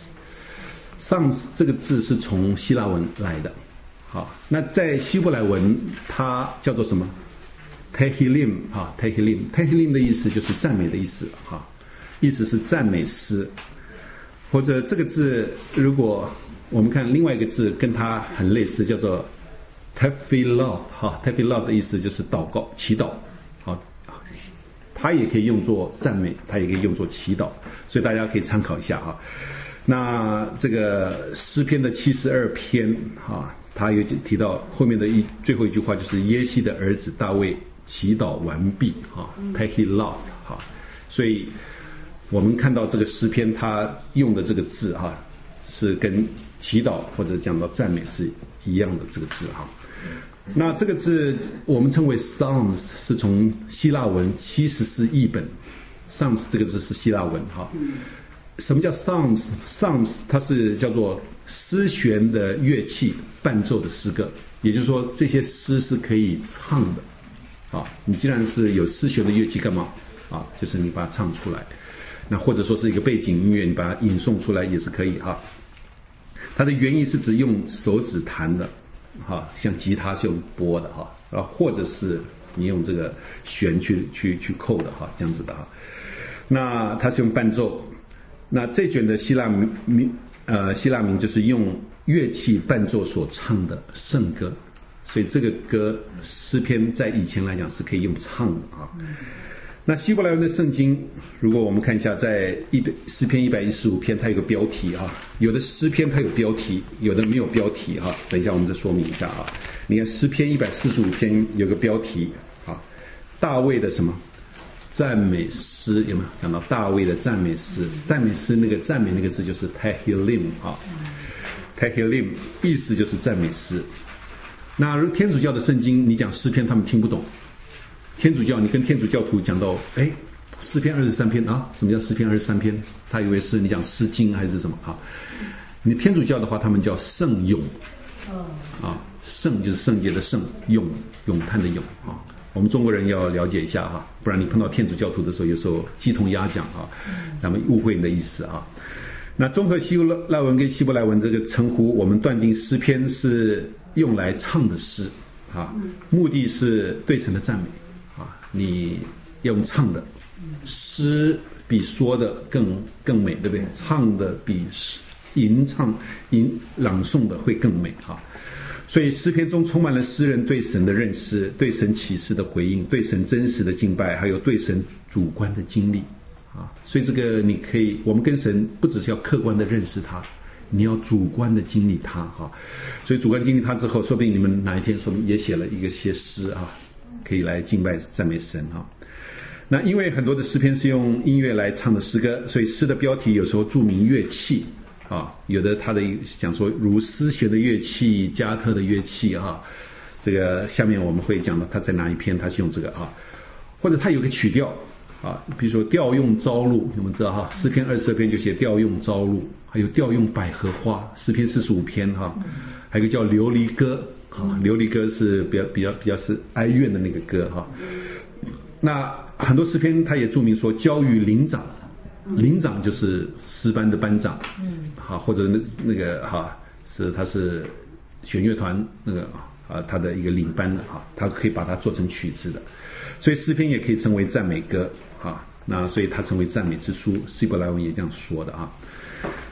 S。Psalms 这个字是从希腊文来的，好，那在希伯来文它叫做什么 Tehillim 啊 Tehillim Tehillim 的意思就是赞美的意思哈，意思是赞美诗，或者这个字如果我们看另外一个字跟它很类似，叫做 Tefillah 哈 Tefillah 的意思就是祷告祈祷，好，它也可以用作赞美，它也可以用作祈祷，所以大家可以参考一下哈。那这个诗篇的七十二篇哈，他有提到后面的一最后一句话，就是耶西的儿子大卫祈祷完毕哈 Tehillah 哈，所以我们看到这个诗篇他用的这个字哈，是跟祈祷或者讲到赞美是一样的这个字哈。那这个字我们称为 Psalms， 是从希腊文七十四译本 ，Psalms 这个字是希腊文哈。什么叫 Psalms？ Psalms 它是叫做诗弦的乐器伴奏的诗歌，也就是说这些诗是可以唱的啊。你既然是有诗弦的乐器，干嘛啊？就是你把它唱出来，那或者说是一个背景音乐，你把它引诵出来也是可以哈。它的原意是指用手指弹的。哈，像吉他是用拨的哈，啊，或者是你用这个弦去去去扣的哈，这样子的哈。那它是用伴奏，那这卷的希腊名呃希腊名就是用乐器伴奏所唱的圣歌，所以这个歌诗篇在以前来讲是可以用唱的啊。那希伯来文的圣经，如果我们看一下，在一诗篇一百一十五篇，它有个标题啊，有的诗篇它有标题，有的没有标题哈。等一下我们再说明一下啊。你看诗篇一百四十五篇有个标题啊，大卫的什么赞美诗，有没有讲到大卫的赞美诗？赞美诗那个赞美那个字就是 Tehillim 啊 ，Tehillim 意思就是赞美诗。那如天主教的圣经，你讲诗篇他们听不懂。天主教，你跟天主教徒讲到，哎，诗篇二十三篇啊，什么叫诗篇二十三篇？他以为是你讲诗经还是什么啊？你天主教的话，他们叫圣咏，啊，圣就是圣洁的圣，咏咏叹的咏啊。我们中国人要了解一下哈，不然你碰到天主教徒的时候，有时候鸡同鸭讲啊，咱们误会你的意思啊。那综合希伯来文跟希伯来文这个称呼，我们断定诗篇是用来唱的诗啊，目的是对神的赞美。啊，你用唱的，诗比说的更更美，对不对？唱的比吟唱、吟朗诵的会更美哈。所以诗篇中充满了诗人对神的认识、对神启示的回应、对神真实的敬拜，还有对神主观的经历啊。所以这个你可以，我们跟神不只是要客观的认识他，你要主观的经历他哈。所以主观经历他之后，说不定你们哪一天说也写了一个些诗啊。可以来敬拜赞美神哈。那因为很多的诗篇是用音乐来唱的诗歌，所以诗的标题有时候注明乐器啊，有的它的讲说如丝弦的乐器、加特的乐器哈。这个下面我们会讲到他在哪一篇他是用这个啊，或者他有个曲调啊，比如说调用朝露，我们知道哈，诗篇二十二篇就写调用朝露，还有调用百合花，诗篇四十五篇哈，还有一个叫琉璃歌。啊，琉璃歌是比较比较比较是哀怨的那个歌哈。那很多诗篇他也注明说交与灵长，灵长就是诗班的班长，嗯，好，或者那那个哈是他是弦乐团那个啊他的一个领班的哈，他可以把它做成曲子的，所以诗篇也可以称为赞美歌哈。那所以它成为赞美之书，希伯来文也这样说的啊。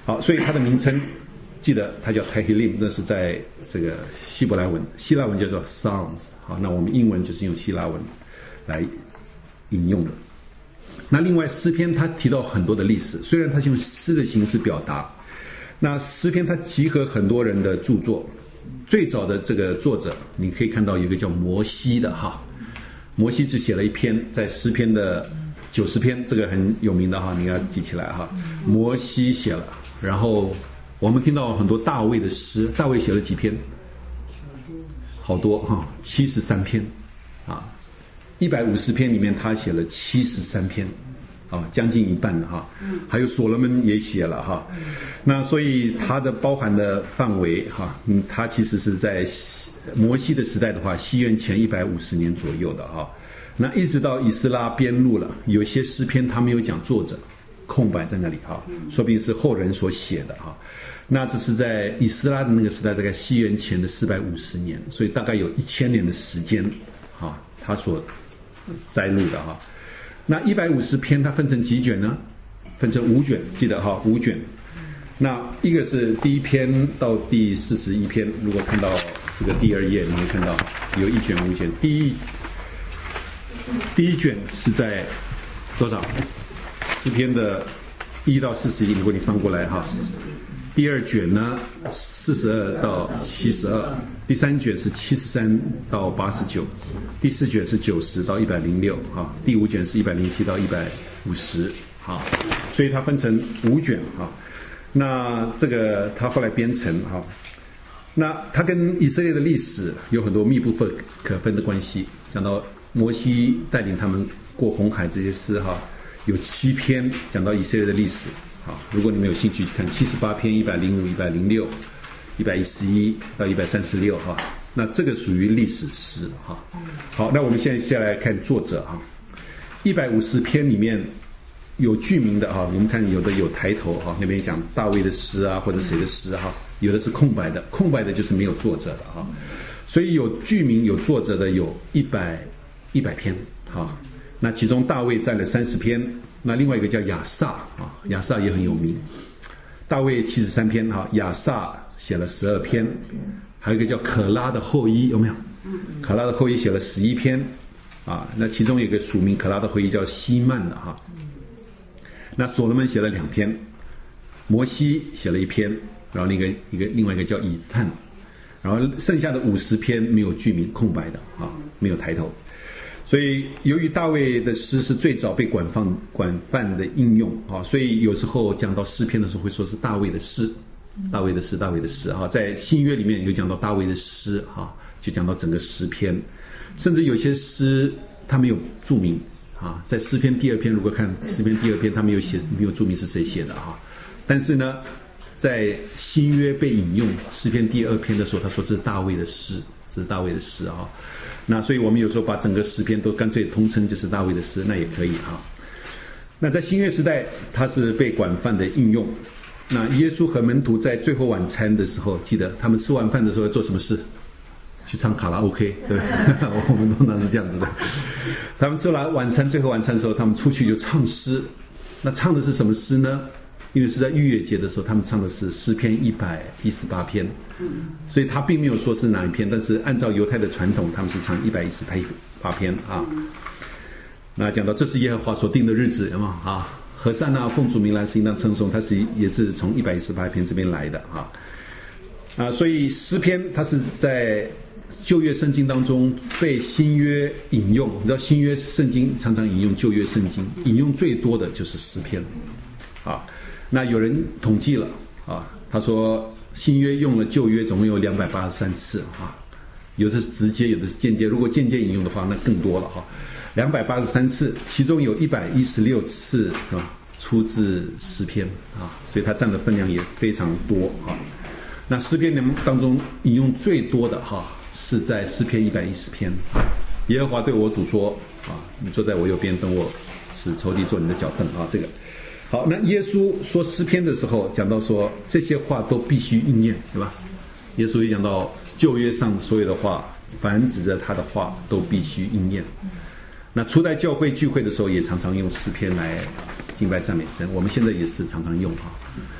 好，所以它的名称记得它叫 Tehillim， 那是在这个希伯来文，希腊文叫做 Psalms。好，那我们英文就是用希腊文来引用的。那另外诗篇它提到很多的历史，虽然它是用诗的形式表达，那诗篇它集合很多人的著作。最早的这个作者你可以看到有一个叫摩西的哈，摩西只写了一篇，在诗篇的九十篇，这个很有名的哈，你要记起来哈。摩西写了，然后我们听到很多大卫的诗，大卫写了几篇？好多哈，七十三篇啊，一百五十篇里面他写了七十三篇，啊，将近一半的哈。还有所罗门也写了哈，那所以它的包含的范围哈，嗯，它其实是在摩西的时代的话，西元前一百五十年左右的哈。那一直到以斯拉编录了，有些诗篇他没有讲作者，空白在那里哈，说不定是后人所写的哈。那这是在以斯拉的那个时代，大概西元前的四百五十年，所以大概有一千年的时间哈，他所摘录的哈。那一百五十篇它分成几卷呢？分成五卷，记得哈，五卷。那一个是第一篇到第四十一篇，如果看到这个第二页，你会看到有一卷五卷。第一第一卷是在多少？诗篇的一到四十一，如果你翻过来哈。第二卷呢，四十二到七十二，第三卷是七十三到八十九，第四卷是九十到一百零六啊，第五卷是一百零七到一百五十啊，所以它分成五卷啊。那这个它后来编成哈，那它跟以色列的历史有很多密不可分的关系。讲到摩西带领他们过红海这些事哈，有七篇讲到以色列的历史。好，如果你们有兴趣看七十八篇、一百零五、一百零六、一百一十一到一百三十六哈，那这个属于历史诗哈。好，那我们现在下来看作者哈，一百五十篇里面有剧名的哈，我们看有的有抬头哈，那边讲大卫的诗啊，或者谁的诗哈，有的是空白的，空白的就是没有作者的哈。所以有剧名有作者的有一百一百篇哈，那其中大卫占了三十篇。那另外一个叫亚萨啊，亚萨也很有名。大卫七十三篇哈，亚萨写了十二篇，还有一个叫可拉的后裔，有没有？可拉的后裔写了十一篇啊。那其中有一个署名可拉的后裔叫希曼的哈。那所罗门写了两篇，摩西写了一篇，然后那个一个另外一个叫以探，然后剩下的五十篇没有剧名，空白的啊，没有抬头。所以由于大卫的诗是最早被广泛广泛的应用啊，所以有时候讲到诗篇的时候会说是大卫的诗，大卫的诗，大卫的诗哈，在新约里面有讲到大卫的诗哈，就讲到整个诗篇，甚至有些诗他没有注明啊，在诗篇第二篇，如果看诗篇第二篇，他没有写没有注明是谁写的哈，但是呢，在新约被引用诗篇第二篇的时候，他说这是大卫的诗，这是大卫的诗啊。那所以我们有时候把整个诗篇都干脆通称就是大卫的诗，那也可以哈。那在新约时代，它是被广泛的应用。那耶稣和门徒在最后晚餐的时候，记得他们吃完饭的时候要做什么事？去唱卡拉 OK， 对，我们通常是这样子的。他们吃完晚餐，最后晚餐的时候，他们出去就唱诗。那唱的是什么诗呢？因为是在逾越节的时候，他们唱的是诗篇一百一十八篇，所以他并没有说是哪一篇，但是按照犹太的传统，他们是唱一百一十八篇啊。那讲到这是耶和华所定的日子，有没有啊？和散那，奉主名来是应当称颂，它是也是从一百一十八篇这边来的啊。啊，所以诗篇它是在旧约圣经当中被新约引用，你知道新约圣经常常引用旧约圣经，引用最多的就是诗篇啊。那有人统计了啊，他说新约用了旧约总共有两百八十三次啊，有的是直接，有的是间接。如果间接引用的话，那更多了哈，两百八十三次，其中有一百一十六次啊出自诗篇啊，所以它占的分量也非常多啊。那诗篇当中引用最多的哈，是在诗篇一百一十篇，耶和华对我主说啊，你坐在我右边，等我使仇敌做你的脚凳啊，这个。好，那耶稣说诗篇的时候讲到说这些话都必须应验，对吧？耶稣也讲到旧约上所有的话，凡指着他的话都必须应验。那初代教会聚会的时候也常常用诗篇来敬拜赞美神，我们现在也是常常用哈。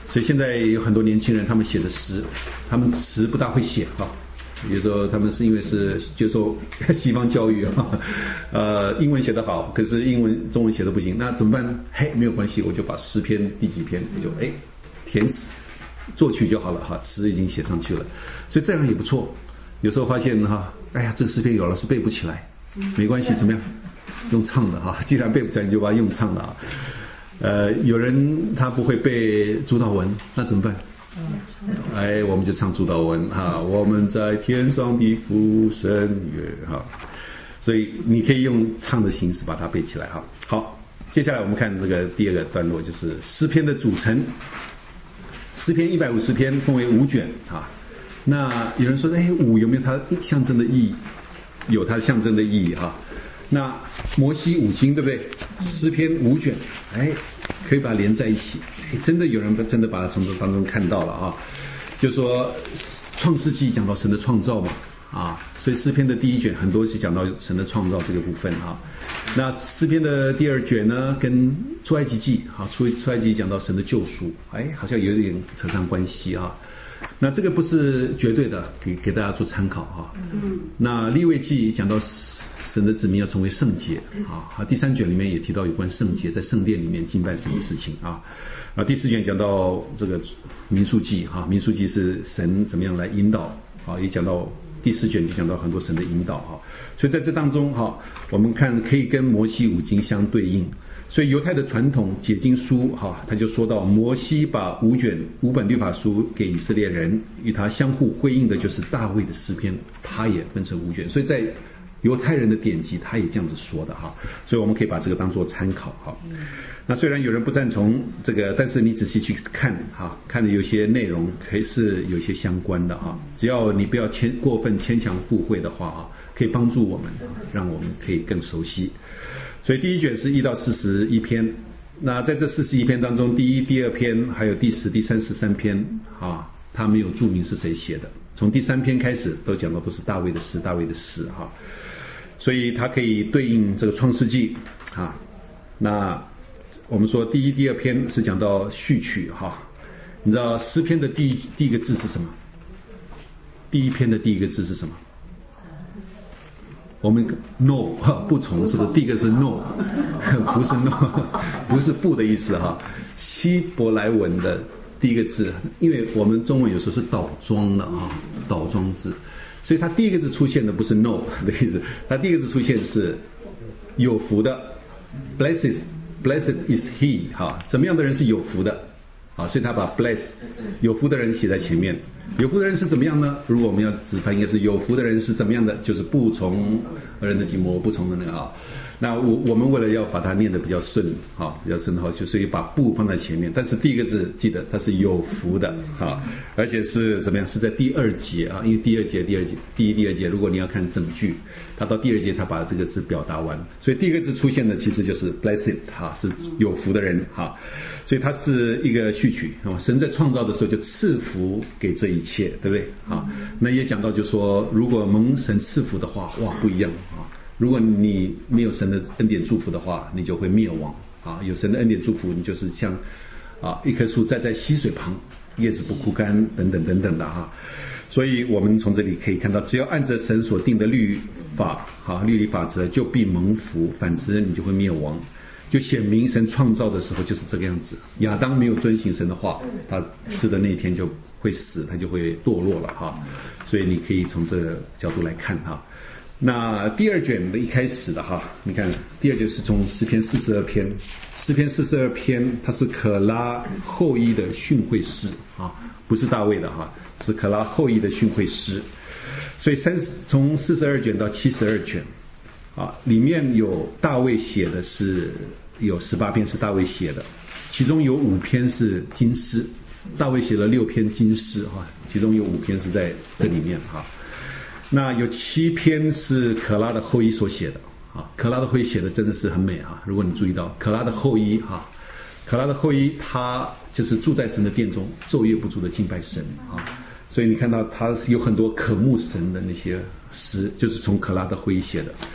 所以现在有很多年轻人，他们写的诗，他们词不大会写啊。有时候他们是因为是接受西方教育啊，呃，英文写得好，可是英文中文写得不行，那怎么办呢？嘿，没有关系，我就把诗篇第几篇，我就哎填词，作曲就好了哈，词已经写上去了，所以这样也不错。有时候发现哈，哎呀，这个诗篇有老师背不起来，没关系，怎么样？用唱的哈，既然背不起来，你就把它用唱的啊。呃，有人他不会背主祷文，那怎么办？哎，我们就唱主祷文哈，我们在天上的父神曰哈，所以你可以用唱的形式把它背起来哈。好，接下来我们看这个第二个段落，就是诗篇的组成。诗篇一百五十篇分为五卷啊。那有人说，哎，五有没有它象征的意义？有它象征的意义哈。那摩西五经对不对？诗篇五卷，哎，可以把它连在一起。真的有人真的把它从这当中看到了啊，就说创世纪讲到神的创造嘛啊，所以诗篇的第一卷很多是讲到神的创造这个部分啊。那诗篇的第二卷呢，跟出埃及记啊，出出埃及记讲到神的救赎，哎，好像有点扯上关系啊。那这个不是绝对的，给给大家做参考啊。嗯。那利未记讲到神的子民要成为圣洁啊，第三卷里面也提到有关圣洁，在圣殿里面敬拜神的事情啊。啊，第四卷讲到这个民数记哈，民数记是神怎么样来引导啊，也讲到第四卷就讲到很多神的引导哈，所以在这当中哈，我们看可以跟摩西五经相对应，所以犹太的传统解经书哈，他就说到摩西把五卷五本律法书给以色列人，与他相互辉映的就是大卫的诗篇，他也分成五卷，所以在犹太人的典籍他也这样子说的哈，所以我们可以把这个当作参考哈。那虽然有人不赞同这个，但是你仔细去看哈，看的有些内容可以是有些相关的哈。只要你不要牵过分牵强附会的话啊，可以帮助我们，让我们可以更熟悉。所以第一卷是一到四十一篇，那在这四十一篇当中，第一、第二篇还有第十、第三十三篇啊，它没有注明是谁写的。从第三篇开始都讲到都是大卫的诗，大卫的诗哈，所以它可以对应这个创世纪啊。那我们说第一、第二篇是讲到序曲哈，你知道诗篇的第一第一个字是什么？第一篇的第一个字是什么？我们 no 不从是不是？第一个是 no， 不是 no， 不是不的意思哈。希伯来文的第一个字，因为我们中文有时候是倒装的啊，倒装字，所以它第一个字出现的不是 no 的意思，它第一个字出现是有福的 ，blessed。Blessed is he 哈，怎么样的人是有福的啊？所以他把 bless 有福的人写在前面。有福的人是怎么样呢？如果我们要直翻，应该是有福的人是怎么样的？就是不从人的计谋，不从的那个啊。那我我们为了要把它念得比较顺啊，比较顺的话，就所以把不放在前面。但是第一个字记得它是有福的啊，而且是怎么样？是在第二节啊，因为第二节、第二节、第一、第二节，如果你要看整句，它到第二节它把这个字表达完，所以第一个字出现的其实就是 blessed 哈，是有福的人哈，所以它是一个序曲啊。神在创造的时候就赐福给这一切，对不对啊？那也讲到就说，如果蒙神赐福的话，哇，不一样啊。如果你没有神的恩典祝福的话，你就会灭亡啊！有神的恩典祝福，你就是像啊一棵树栽在溪水旁，叶子不枯干，等等等等的哈。所以我们从这里可以看到，只要按着神所定的律法啊律例法则，就必蒙福；反之，你就会灭亡。就显明神创造的时候就是这个样子。亚当没有遵行神的话，他吃的那一天就会死，他就会堕落了哈。所以你可以从这个角度来看哈。那第二卷的一开始的哈，你看第二卷是从诗篇四十二篇，诗篇四十二篇它是可拉后裔的训诲诗啊，不是大卫的哈，是可拉后裔的训诲诗。所以三从四十二卷到七十二卷啊，里面有大卫写的是有十八篇是大卫写的，其中有五篇是经诗，大卫写了六篇经诗哈，其中有五篇是在这里面哈。那有七篇是可拉的后裔所写的啊，可拉的后裔写的真的是很美啊！如果你注意到可拉的后裔哈，可拉的后裔他就是住在神的殿中，昼夜不住的敬拜神啊，所以你看到他有很多渴慕神的那些诗，就是从可拉的后裔写的。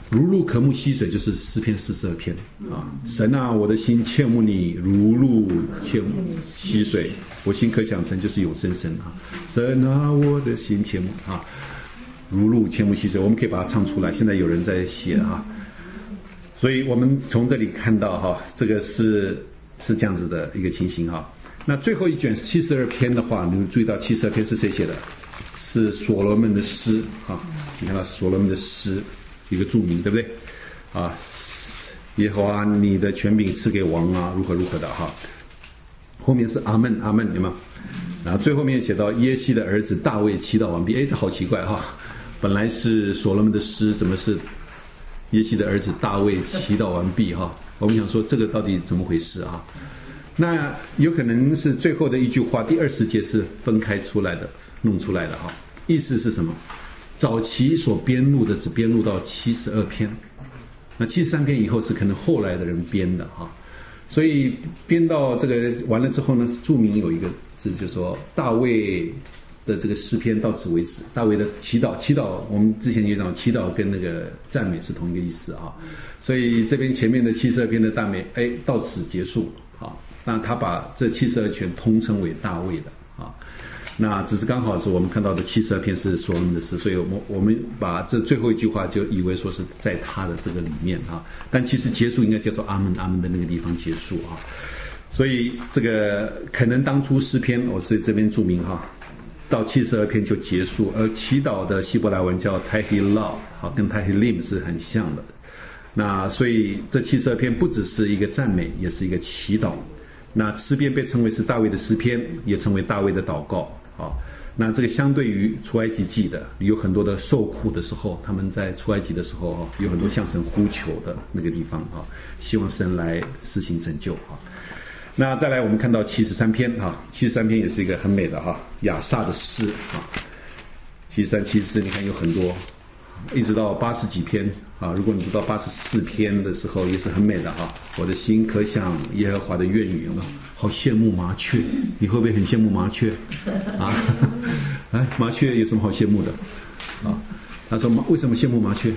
如鹿渴慕溪水，就是诗篇四十二篇啊。神啊，我的心切慕你，如鹿切慕溪水，我心可想成，就是永生神啊。神啊，我的心切慕啊，如鹿切慕溪水，我们可以把它唱出来。现在有人在写哈，所以我们从这里看到哈，这个是是这样子的一个情形哈。那最后一卷七十二篇的话，你们注意到七十二篇是谁写的？是所罗门的诗啊。你看到所罗门的诗。一个注明，对不对？啊，耶和华你的权柄赐给王啊，如何如何的哈。后面是阿门阿门，有吗？然后最后面写到耶西的儿子大卫祈祷完毕，哎，这好奇怪哈！本来是所罗门的诗，怎么是耶西的儿子大卫祈祷完毕哈？我们想说这个到底怎么回事啊？那有可能是最后的一句话，第二十节是分开出来的，弄出来的哈。意思是什么？早期所编录的只编录到七十二篇，那七十三篇以后是可能后来的人编的哈，所以编到这个完了之后呢，注明有一个字，就是说大卫的这个诗篇到此为止。大卫的祈祷，祈祷我们之前也讲，祈祷跟那个赞美是同一个意思啊，所以这边前面的七十二篇的赞美，哎，到此结束啊。那他把这七十二卷通称为大卫的啊。那只是刚好是我们看到的七十二篇是所罗门的诗，所以我们我们把这最后一句话就以为说是在他的这个里面啊，但其实结束应该叫做阿门阿门的那个地方结束啊。所以这个可能当初诗篇我是这边注明哈，到七十二篇就结束，而祈祷的希伯来文叫 Tehillah， 好，跟 Tehillim 是很像的。那所以这七十二篇不只是一个赞美，也是一个祈祷。那诗篇被称为是大卫的诗篇，也称为大卫的祷告。啊，那这个相对于出埃及记的，有很多的受苦的时候，他们在出埃及的时候啊，有很多向神呼求的那个地方啊，希望神来施行拯救啊。那再来，我们看到七十三篇啊，七十三篇也是一个很美的哈，亚萨的诗啊，七十三、七十四，你看有很多，一直到八十几篇啊。如果你读到八十四篇的时候，也是很美的哈。我的心可想耶和华的愿语，有没有？好羡慕麻雀，你会不会很羡慕麻雀啊？哎，麻雀有什么好羡慕的啊？他说为什么羡慕麻雀？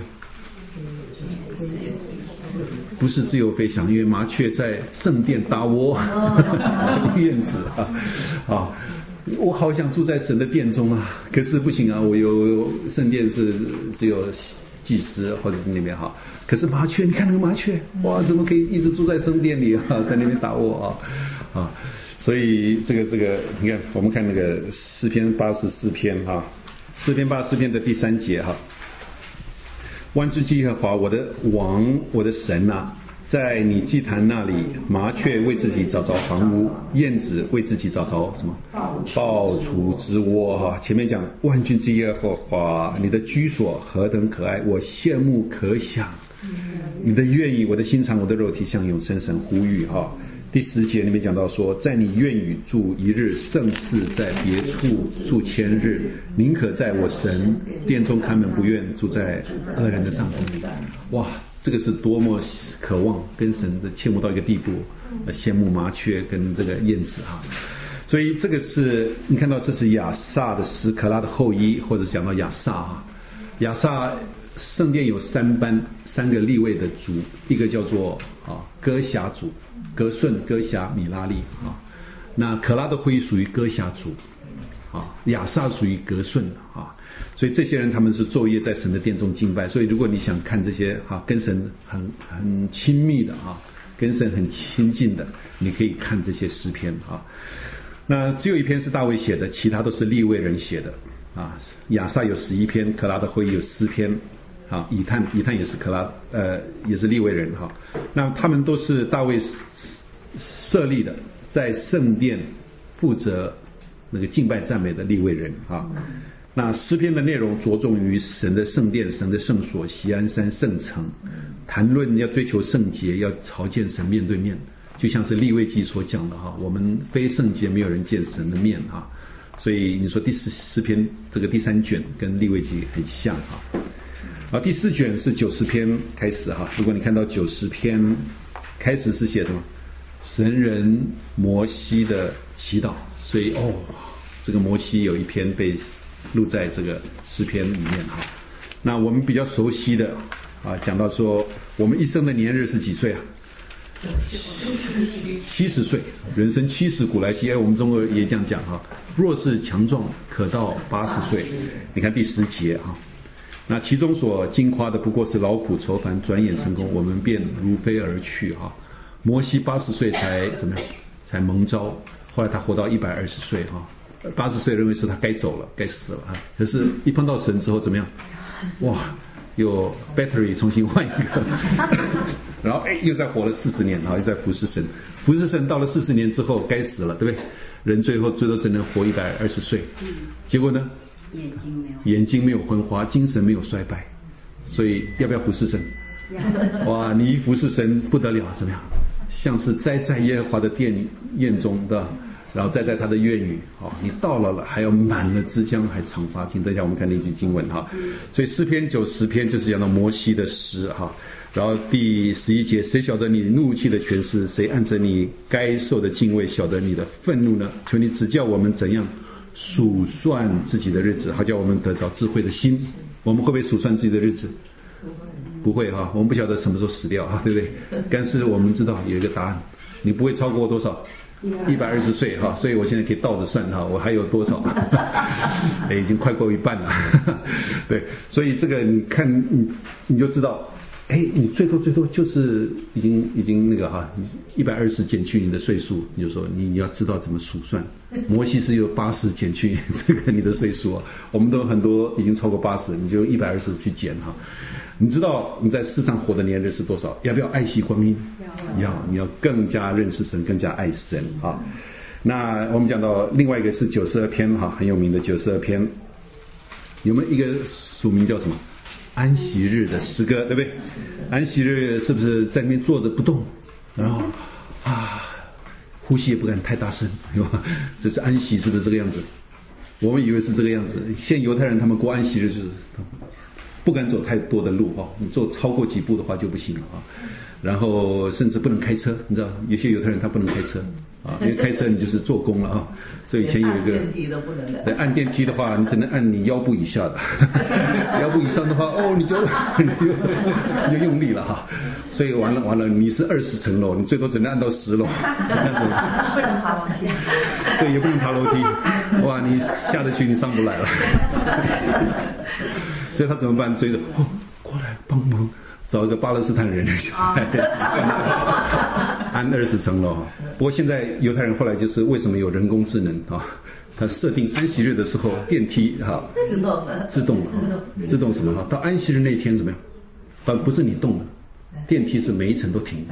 不是自由飞翔，因为麻雀在圣殿搭窝院子啊啊！我好想住在神的殿中啊，可是不行啊，我有圣殿是只有祭司或者是那边哈。可是麻雀，你看那个麻雀，哇，怎么可以一直住在圣殿里啊，在那边打窝啊？啊，所以这个这个，你看，我们看那个诗篇八十四篇哈，诗篇八十四篇的第三节哈，万军之耶和华，我的王，我的神呐、啊，在你祭坛那里，麻雀为自己找着房屋，燕子为自己找着什么？抱雏之窝哈。前面讲万军之耶和华，你的居所何等可爱，我羡慕可想。你的愿意，我的心肠，我的肉体向永生神呼吁哈。第十节里面讲到说，在你愿与住一日，胜似在别处住千日，宁可在我神殿中看门，不愿住在恶人的帐篷里。哇，这个是多么渴望跟神的切慕到一个地步，羡慕麻雀跟这个燕子哈。所以这个是你看到这是亚萨的诗，可拉的后裔，或者讲到亚萨哈。亚萨圣殿有三班三个立位的族，一个叫做啊歌辖族，格顺、歌辖、米拉利啊。那可拉的会属于歌辖族啊，亚萨属于格顺啊。所以这些人他们是昼夜在神的殿中敬拜。所以如果你想看这些哈、啊、跟神很很亲密的啊，跟神很亲近的，你可以看这些诗篇啊。那只有一篇是大卫写的，其他都是利未人写的啊。亚萨有十一篇，可拉的会有四篇。啊，以探以探也是可拉，呃，也是利未人哈。那他们都是大卫设立的，在圣殿负责那个敬拜赞美的利未人啊。那诗篇的内容着重于神的圣殿、神的圣所、锡安山圣城，谈论要追求圣洁，要朝见神面对面，就像是利未记所讲的哈，我们非圣洁没有人见神的面哈。所以你说第四诗篇这个第三卷跟利未记很像哈。好，第四卷是九十篇开始哈。如果你看到九十篇开始是写什么？神人摩西的祈祷。所以哦，这个摩西有一篇被录在这个诗篇里面哈。那我们比较熟悉的啊，讲到说我们一生的年日是几岁啊？七十岁，人生七十古来稀。哎，我们中国也这样讲哈。若是强壮，可到八十岁。你看第十节哈，那其中所经夸的不过是劳苦愁烦，转眼成功，我们便如飞而去哈。摩西八十岁才怎么样？才蒙召，后来他活到一百二十岁哈。八十岁认为是他该走了，该死了哈。可是，一碰到神之后怎么样？哇，有 battery 重新换一个。然后哎，又再活了四十年，然后又在服侍神，服侍神到了四十年之后该死了，对不对？人最后最多只能活一百二十岁，结果呢？ 眼睛没有， 眼睛没有昏花，精神没有衰败，所以要不要服侍神？哇，你一服侍神不得了，怎么样？像是栽在耶和华的殿院中的，然后栽在他的院宇，哦，你到了了，还要满了枝浆，还常发青。等一下我们看那句经文哈，所以诗篇九十篇就是讲到摩西的诗哈。然后第十一节，谁晓得你怒气的权势？谁按着你该受的敬畏晓得你的愤怒呢？求你指教我们怎样数算自己的日子，好叫我们得着智慧的心。我们会不会数算自己的日子？不会哈，我们不晓得什么时候死掉哈，对不对？但是我们知道有一个答案，你不会超过多少？一百二十岁哈，所以我现在可以倒着算哈，我还有多少？哎，已经快过一半了。对，所以这个你看你你就知道。哎，你最多最多就是已经已经那个哈，一百二十减去你的岁数，你就说你你要知道怎么数算。摩西是有八十减去这个你的岁数啊，我们都很多已经超过八十，你就一百二十去减哈。你知道你在世上活的年日是多少？要不要爱惜光阴？要，你要更加认识神，更加爱神啊。那我们讲到另外一个是九十二篇哈，很有名的九十二篇，有没有一个署名叫什么？安息日的诗歌，对不对？安息日是不是在那边坐着不动，然后啊，呼吸也不敢太大声，对吧？这是安息，是不是这个样子？我们以为是这个样子。现在犹太人他们过安息日就是不敢走太多的路哈，你走超过几步的话就不行了啊。然后甚至不能开车，你知道，有些犹太人他不能开车啊，因为开车你就是做工了啊。所以以前有一个按电梯都不能的， 对，按电梯的话，你只能按你腰部以下的，腰部以上的话，哦，你就你就你就用力了哈。所以完了完了，你是二十层楼，你最多只能按到十楼，那种不能爬楼梯， 对，也不能爬楼梯，哇，你下得去，你上不来了。所以他怎么办？所以说，哦，过来帮忙。找一个巴勒斯坦人安二十层楼。不过现在犹太人后来就是为什么有人工智能啊？他设定安息日的时候电梯哈自动的， 自动自动什么哈？到安息日那天怎么样？反不是你动的，电梯是每一层都停，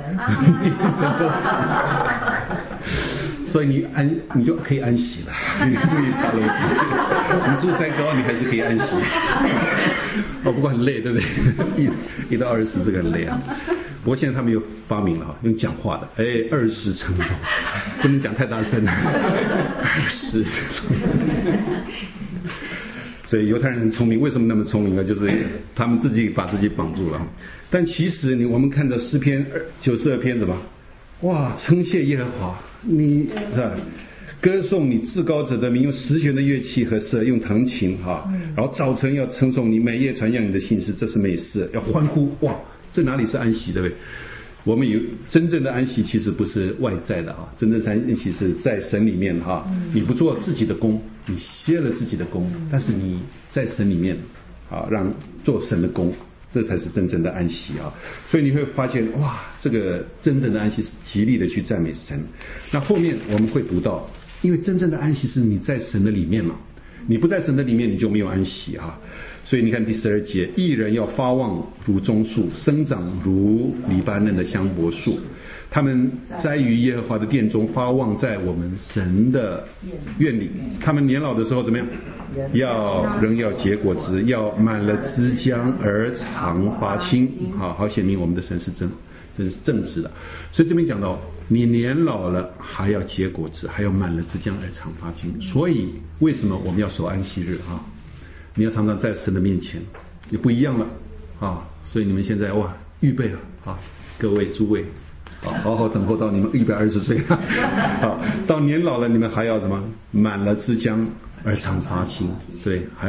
所以你安你就可以安息了，你不必爬楼梯。你住再高，你还是可以安息。哦，不过很累，对不对？一一到二十，这个很累啊。不过现在他们又发明了哈，用讲话的，哎，二十层楼，不能讲太大声，二十层楼。所以犹太人很聪明，为什么那么聪明呢？就是他们自己把自己绑住了。但其实你我们看到诗篇九十二篇怎么？哇，称谢耶和华，你是吧？歌颂你至高者的名，用十弦的乐器和瑟，用弹琴哈。然后早晨要称颂你，每夜传扬你的信事，这是美事，要欢呼。哇，这哪里是安息，对不对？我们有真正的安息，其实不是外在的啊，真正的安息是在神里面哈。你不做自己的工，你歇了自己的工，但是你在神里面啊，让做神的工。这才是真正的安息啊！所以你会发现，哇，这个真正的安息是极力的去赞美神。那后面我们会读到，因为真正的安息是你在神的里面嘛，你不在神的里面，你就没有安息啊。所以你看第十二节，义人要发旺如棕树，生长如黎巴嫩的香柏树。他们栽于耶和华的殿中，发旺在我们神的院里。他们年老的时候怎么样？要仍要结果子，要满了枝浆而常发青。好好显明我们的神是真，这是正直的。所以这边讲到，你年老了还要结果子，还要满了枝浆而常发青。所以为什么我们要守安息日啊？你要常常在神的面前，也不一样了啊！所以你们现在哇，预备了啊，各位诸位。好，好好等候到你们一百二十岁，好，到年老了，你们还要什么？满了枝浆而常发青，对，还要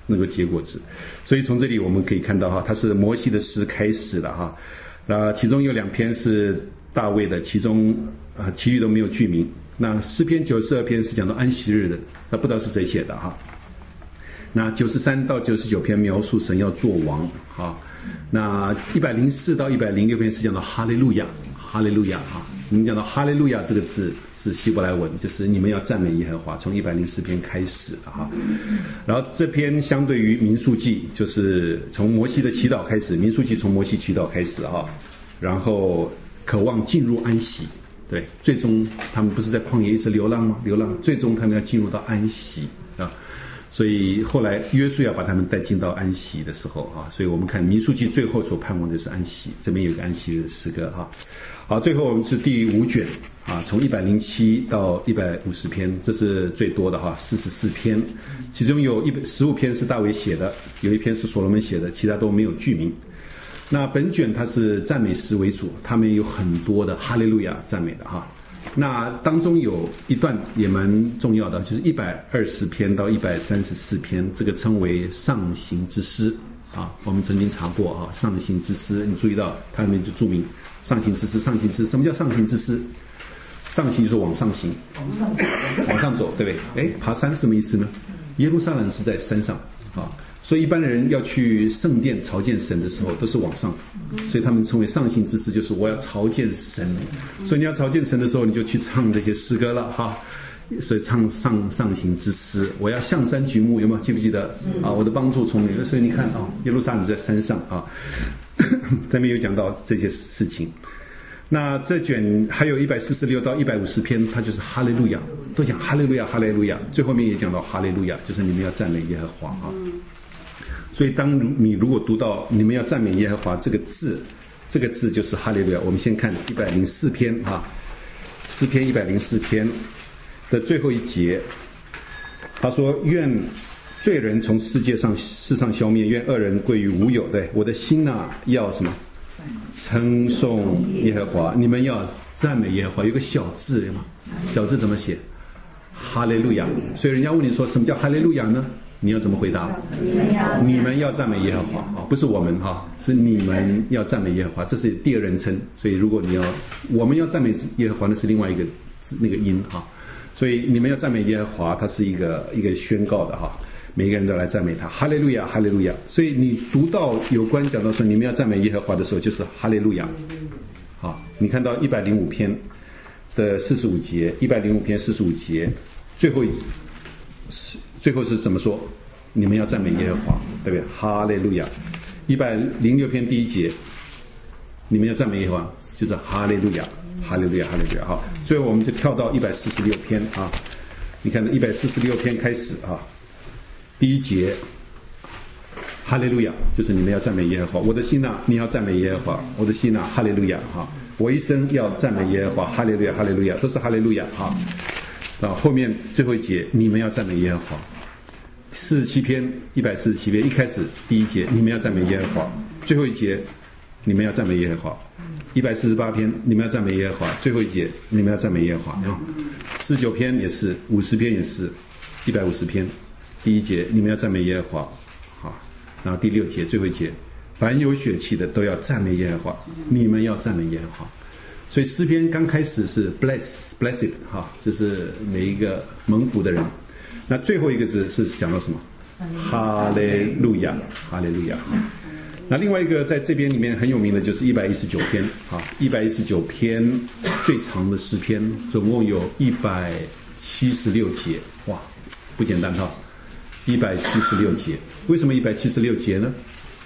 能够结果子。所以从这里我们可以看到哈，它是摩西的诗开始了哈，那其中有两篇是大卫的，其中啊、呃、其余都没有句名。那诗篇九十二篇是讲到安息日的，那不知道是谁写的哈。那九十三到九十九篇描述神要做王哈。那一百零四到一百零六篇是讲到哈利路亚，哈利路亚哈。我们讲到哈利路亚这个字是希伯来文，就是你们要赞美耶和华，从一百零四篇开始哈。然后这篇相对于民数记，就是从摩西的祈祷开始，民数记从摩西祈祷开始哈，然后渴望进入安息。对，最终他们不是在旷野一直流浪吗？流浪，最终他们要进入到安息啊。所以后来约书亚把他们带进到安息的时候啊，所以我们看民数记最后所盼望的是安息，这边有个安息的诗歌哈。好，最后我们是第五卷啊，从一百零七到一百五十篇，这是最多的哈，四十四篇，其中有一十五篇是大卫写的，有一篇是所罗门写的，其他都没有句名。那本卷它是赞美诗为主，他们有很多的哈利路亚赞美的哈。那当中有一段也蛮重要的，就是一百二十篇到一百三十四篇，这个称为上行之诗啊。我们曾经查过啊，上行之诗，你注意到它里面就注明上行之诗，上行之诗。什么叫上行之诗？上行就是往上行，往上走，往上走，对不对？哎，爬山什么意思呢？耶路撒冷是在山上啊。所以一般人要去圣殿朝见神的时候都是往上，所以他们称为上行之诗，就是我要朝见神。所以你要朝见神的时候，你就去唱这些诗歌了哈。所以唱上上行之诗，我要向山举目，有没有记不记得啊？我的帮助从你。所以你看啊，耶路撒冷在山上啊，这边有讲到这些事情。那这卷还有一百四十六到一百五十篇，它就是哈利路亚，都讲哈利路亚，哈利路亚。最后面也讲到哈利路亚，就是你们要赞美耶和华啊。所以当你如果读到你们要赞美耶和华这个字，这个字就是哈利路亚。我们先看一百零四篇啊，诗篇一百零四篇的最后一节，他说：愿罪人从世界上世上消灭，愿恶人归于无有。对，我的心啊要什么？称颂耶和华，你们要赞美耶和华。有个小字吗？小字怎么写？哈利路亚。所以人家问你说什么叫哈利路亚呢？你要怎么回答？你们要赞美耶和华啊，不是我们哈，是你们要赞美耶和华，这是第二人称。所以如果你要，我们要赞美耶和华，那是另外一个那个音哈。所以你们要赞美耶和华，它是一个一个宣告的哈，每个人都来赞美他，哈利路亚，哈利路亚。所以你读到有关讲到说你们要赞美耶和华的时候，就是哈利路亚。好，你看到一百零五篇的四十五节，一百零五篇四十五节，最后一。最后是怎么说？你们要赞美耶和华，对不对？哈利路亚。一百零六篇第一节，你们要赞美耶和华，就是哈利路亚，哈利路亚，哈利路亚。好，最后我们就跳到一百四十六篇啊。你看一百四十六篇开始啊，第一节，哈利路亚，就是你们要赞美耶和华。我的心啊，你要赞美耶和华。我的心啊，哈利路亚哈。我一生要赞美耶和华，哈利路亚，哈利路亚，都是哈利路亚哈。啊，后面最后一节，你们要赞美耶和华。四十七篇，一百四十七篇，一开始第一节，你们要赞美耶和华；最后一节，你们要赞美耶和华。一百四十八篇，你们要赞美耶和华；最后一节，你们要赞美耶和华。啊，四十九篇也是，五十篇也是，一百五十篇，第一节，你们要赞美耶和华。好，然后第六节，最后一节，凡有血气的都要赞美耶和华，你们要赞美耶和华。所以诗篇刚开始是 bless blessed 哈，这是每一个蒙福的人。那最后一个字是讲到什么？哈利路亚，哈利路亚。那另外一个在这边里面很有名的就是一百一十九篇啊，一百一十九篇最长的诗篇，总共有一百七十六节，哇，不简单哈，一百七十六节。为什么一百七十六节呢？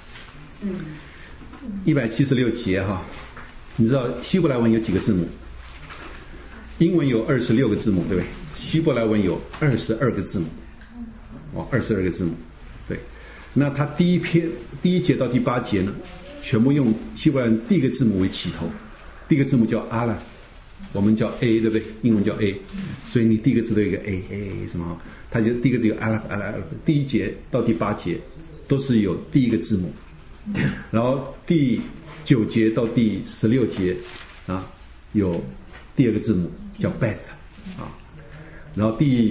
一百七十六节哈。你知道希伯来文有几个字母？英文有二十六个字母，对不对？希伯来文有二十二个字母，哦，二十二个字母，对。那它第一篇第一节到第八节呢，全部用希伯来文第一个字母为起头，第一个字母叫阿拉，我们叫 A， 对不对？英文叫 A， 所以你第一个字都有一个 A A 什么？它就第一个字有阿拉阿拉，第一节到第八节都是有第一个字母，然后第九节到第十六节啊，有第二个字母叫 Beth 啊，然后第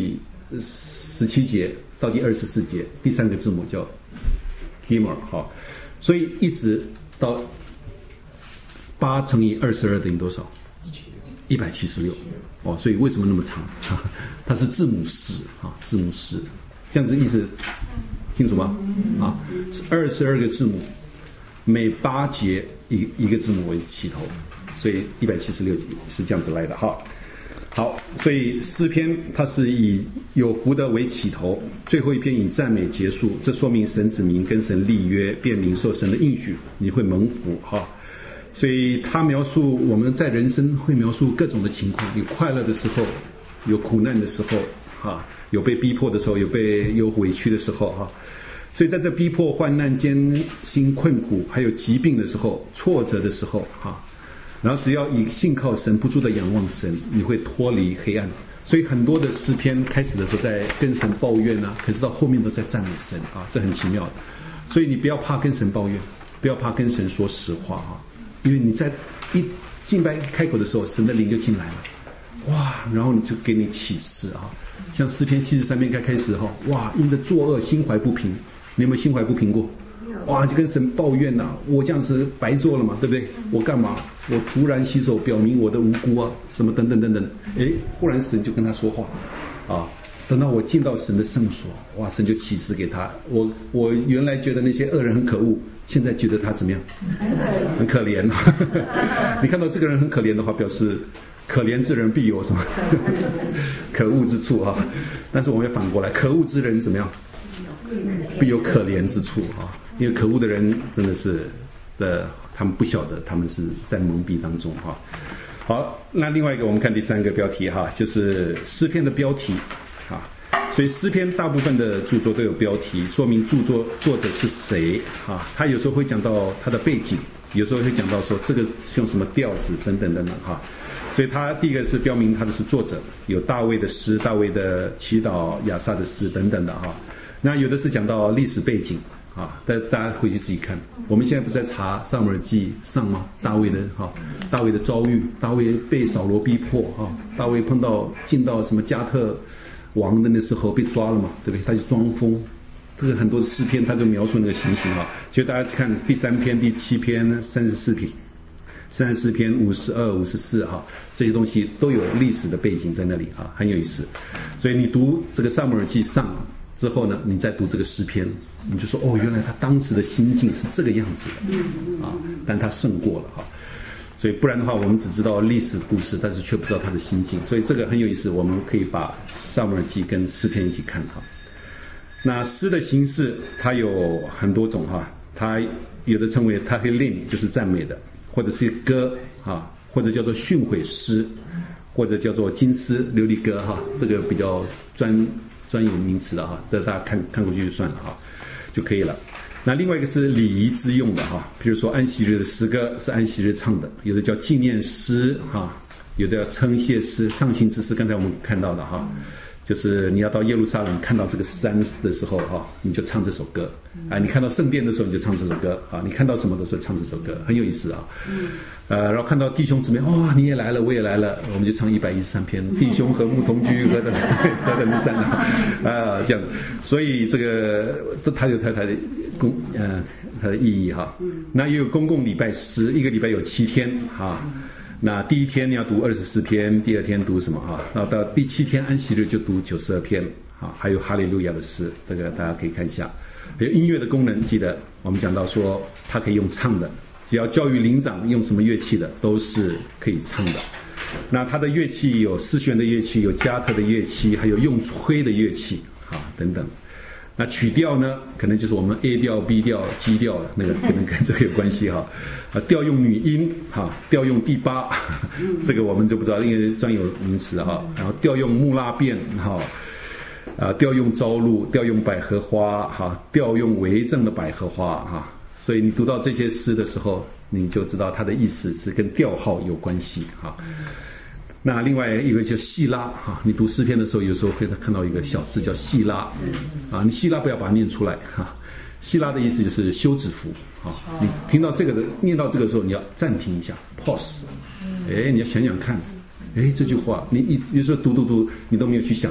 十七节到第二十四节，第三个字母叫 Gimel 哈，所以一直到八乘以二十二等于多少？一百七十六哦，所以为什么那么长？它是字母诗啊，字母诗，这样子意思清楚吗？啊，二十二个字母，每八节一一个字母为起头，所以一百七十六节是这样子来的哈。好，所以诗篇它是以有福的为起头，最后一篇以赞美结束，这说明神子民跟神立约，便领受神的应许，你会蒙福哈。所以他描述我们在人生会描述各种的情况，有快乐的时候，有苦难的时候哈，有被逼迫的时候，有被有委屈的时候哈。所以在这逼迫、患难、艰辛、困苦，还有疾病的时候、挫折的时候哈，然后只要以信靠神，不住的仰望神，你会脱离黑暗。所以很多的诗篇开始的时候在跟神抱怨啊，可是到后面都在赞美神啊，这很奇妙的。所以你不要怕跟神抱怨，不要怕跟神说实话啊，因为你在一敬拜开口的时候，神的灵就进来了，哇，然后你就给你启示啊。像诗篇七十三篇开开始哈，哇，因着作恶心怀不平，你有没有心怀不平过？哇，就跟神抱怨呐、啊，我这样子白做了嘛，对不对？我干嘛？我突然洗手，表明我的无辜啊，什么等等等等。哎，忽然神就跟他说话，啊，等到我进到神的圣所，哇，神就启示给他。我我原来觉得那些恶人很可恶，现在觉得他怎么样？很可怜。你看到这个人很可怜的话，表示可怜之人必有什么可恶之处啊？但是我们要反过来，可恶之人怎么样？必有可怜之处啊！因为可恶的人真的是的，他们不晓得他们是在蒙蔽当中哈。好，那另外一个我们看第三个标题哈，就是诗篇的标题啊。所以诗篇大部分的著作都有标题，说明著作作者是谁啊。他有时候会讲到他的背景，有时候会讲到说这个是用什么调子等等等等哈。所以他第一个是标明他的是作者，有大卫的诗、大卫的祈祷、亚萨的诗等等的哈。那有的是讲到历史背景啊，但大家回去自己看。我们现在不在查撒母耳记上吗？大卫的哈，大卫的遭遇，大卫被扫罗逼迫哈，大卫碰到进到什么加特王的那时候被抓了嘛，对不对？他就装疯，这个很多诗篇他就描述那个情形啊。就大家看第三篇、第七篇、三十四篇、三十四篇、五十二、五十四哈，这些东西都有历史的背景在那里啊，很有意思。所以你读这个撒母耳记上之后呢，你再读这个诗篇，你就说哦，原来他当时的心境是这个样子的啊，但他胜过了哈。所以不然的话，我们只知道历史故事，但是却不知道他的心境。所以这个很有意思，我们可以把撒母耳记跟诗篇一起看哈。那诗的形式它有很多种哈，它有的称为 Tehillim， 就是赞美的，或者是歌啊，或者叫做训诲诗，或者叫做金诗琉璃歌哈，这个比较专。专有名词的哈，这大家看看过去就算了哈，就可以了。那另外一个是礼仪之用的哈，比如说安息日的诗歌是安息日唱的，有的叫纪念诗哈，有的叫称谢诗、上行之诗。刚才我们看到的哈，就是你要到耶路撒冷看到这个山的时候哈，你就唱这首歌啊；你看到圣殿的时候你就唱这首歌啊；你看到什么的时候唱这首歌，很有意思啊。呃，然后看到弟兄姊妹，哦，你也来了，我也来了，我们就唱一百一十三篇，弟兄和睦同居，何等何等的善啊，啊，这样，所以这个它有它它的公呃它的意义哈。那也有公共礼拜诗，一个礼拜有七天哈。那第一天你要读二十四篇，第二天读什么哈？然后到第七天安息日就读九十二篇啊，还有哈利路亚的诗，这个大家可以看一下。还有音乐的功能，记得我们讲到说它可以用唱的。只要教育灵长用什么乐器的都是可以唱的。那它的乐器有四弦的乐器，有加特的乐器，还有用吹的乐器啊等等。那曲调呢，可能就是我们 A 调、B 调、G 调那个，可能跟这个有关系哈。啊，调用女音哈，调用第八，这个我们就不知道，因为专有名词哈。然后调用穆拉变哈，啊，调用朝露，调用百合花哈，调用为正的百合花哈。所以你读到这些诗的时候，你就知道它的意思是跟调号有关系哈。那另外一个叫细拉哈，你读诗篇的时候，有时候会看到一个小字叫细拉啊，你细拉不要把它念出来哈。细拉的意思就是休止符啊，你听到这个的念到这个时候，你要暂停一下 ，pause， 哎，你要想想看，哎，这句话你一有时候读读读，你都没有去想，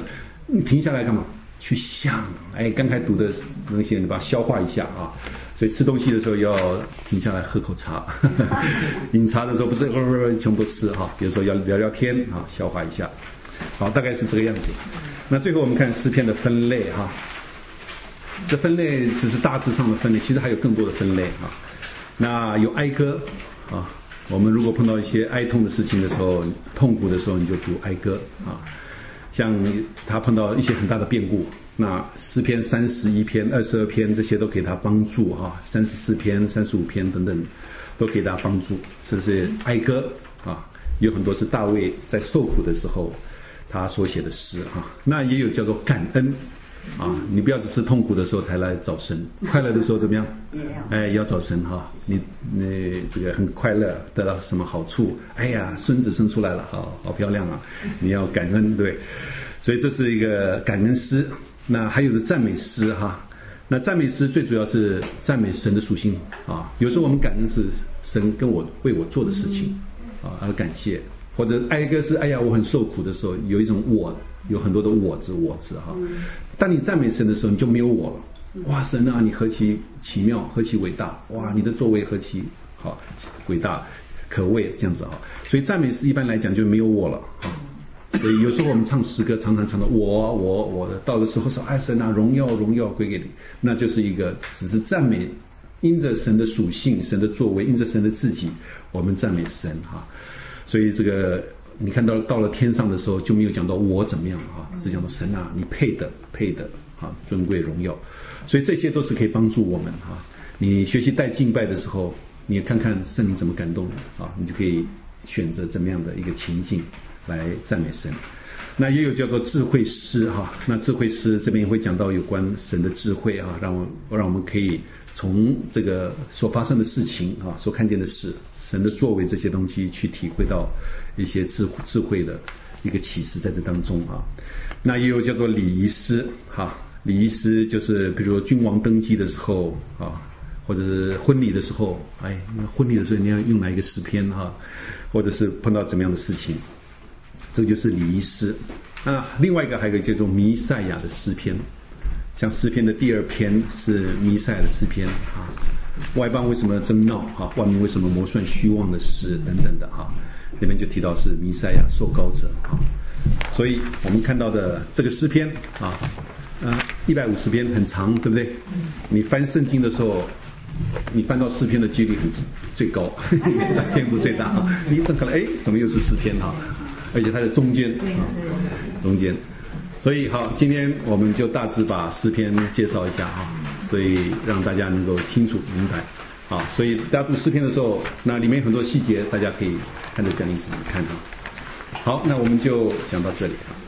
你停下来干嘛？去想，哎，刚才读的东西你把它消化一下啊。所以吃东西的时候要停下来喝口茶，饮茶的时候不是不不不全部都吃哈，有时候要聊聊天啊，消化一下。好，大概是这个样子。那最后我们看诗篇的分类哈，这分类只是大致上的分类，其实还有更多的分类啊。那有哀歌啊，我们如果碰到一些哀痛的事情的时候，痛苦的时候，你就读哀歌啊。像他碰到一些很大的变故。那诗篇三十一篇、二十二篇这些都给他帮助啊，三十四篇、三十五篇等等，都给他帮助。这是哀歌啊，有很多是大卫在受苦的时候他所写的诗啊。那也有叫做感恩啊，你不要只是痛苦的时候才来找神，快乐的时候怎么样？哎，要找神哈。你你这个很快乐，得到什么好处？哎呀，孙子生出来了，好好漂亮啊！你要感恩，对。所以这是一个感恩诗。那还有的赞美诗哈，那赞美诗最主要是赞美神的属性啊。有时候我们感恩是神跟我为我做的事情啊，而感谢，或者哀歌是哎呀我很受苦的时候，有一种我，有很多的我字我字哈。当你赞美神的时候，你就没有我了。哇，神啊，你何其奇妙，何其伟大！哇，你的作为何其好伟大可畏，这样子啊。所以赞美诗一般来讲就没有我了啊。所以有时候我们唱诗歌，常常唱到我我我的，到的时候说哎神啊，荣耀荣耀归给你，那就是一个只是赞美，因着神的属性、神的作为，因着神的自己，我们赞美神哈。所以这个你看到到了天上的时候，就没有讲到我怎么样哈，只讲到神啊，你配的配的啊，尊贵荣耀。所以这些都是可以帮助我们哈。你学习带敬拜的时候，你看看圣灵怎么感动啊，你就可以选择怎么样的一个情境来赞美神。那也有叫做智慧诗哈，那智慧诗这边也会讲到有关神的智慧啊，让我让我们可以从这个所发生的事情啊，所看见的事，神的作为这些东西去体会到一些智智慧的一个启示在这当中啊。那也有叫做礼仪诗哈，礼仪诗就是比如说君王登基的时候啊，或者是婚礼的时候，哎，婚礼的时候你要用哪一个诗篇哈，或者是碰到怎么样的事情。这个就是礼仪诗啊。另外一个还有一个叫做弥赛亚的诗篇，像诗篇的第二篇是弥赛亚的诗篇啊。外邦为什么争闹啊？万民为什么谋算虚妄的事等等的哈，那边就提到是弥赛亚受膏者啊。所以我们看到的这个诗篇啊，呃，一百五十篇很长，对不对？你翻圣经的时候，你翻到诗篇的几率很最高，篇幅最大啊。你怎么可能？哎，怎么又是诗篇啊？而且它在中间啊，中间。所以好，今天我们就大致把诗篇介绍一下哈，所以让大家能够清楚明白啊。所以大家读诗篇的时候，那里面很多细节大家可以看着讲义自己看啊。好，那我们就讲到这里啊。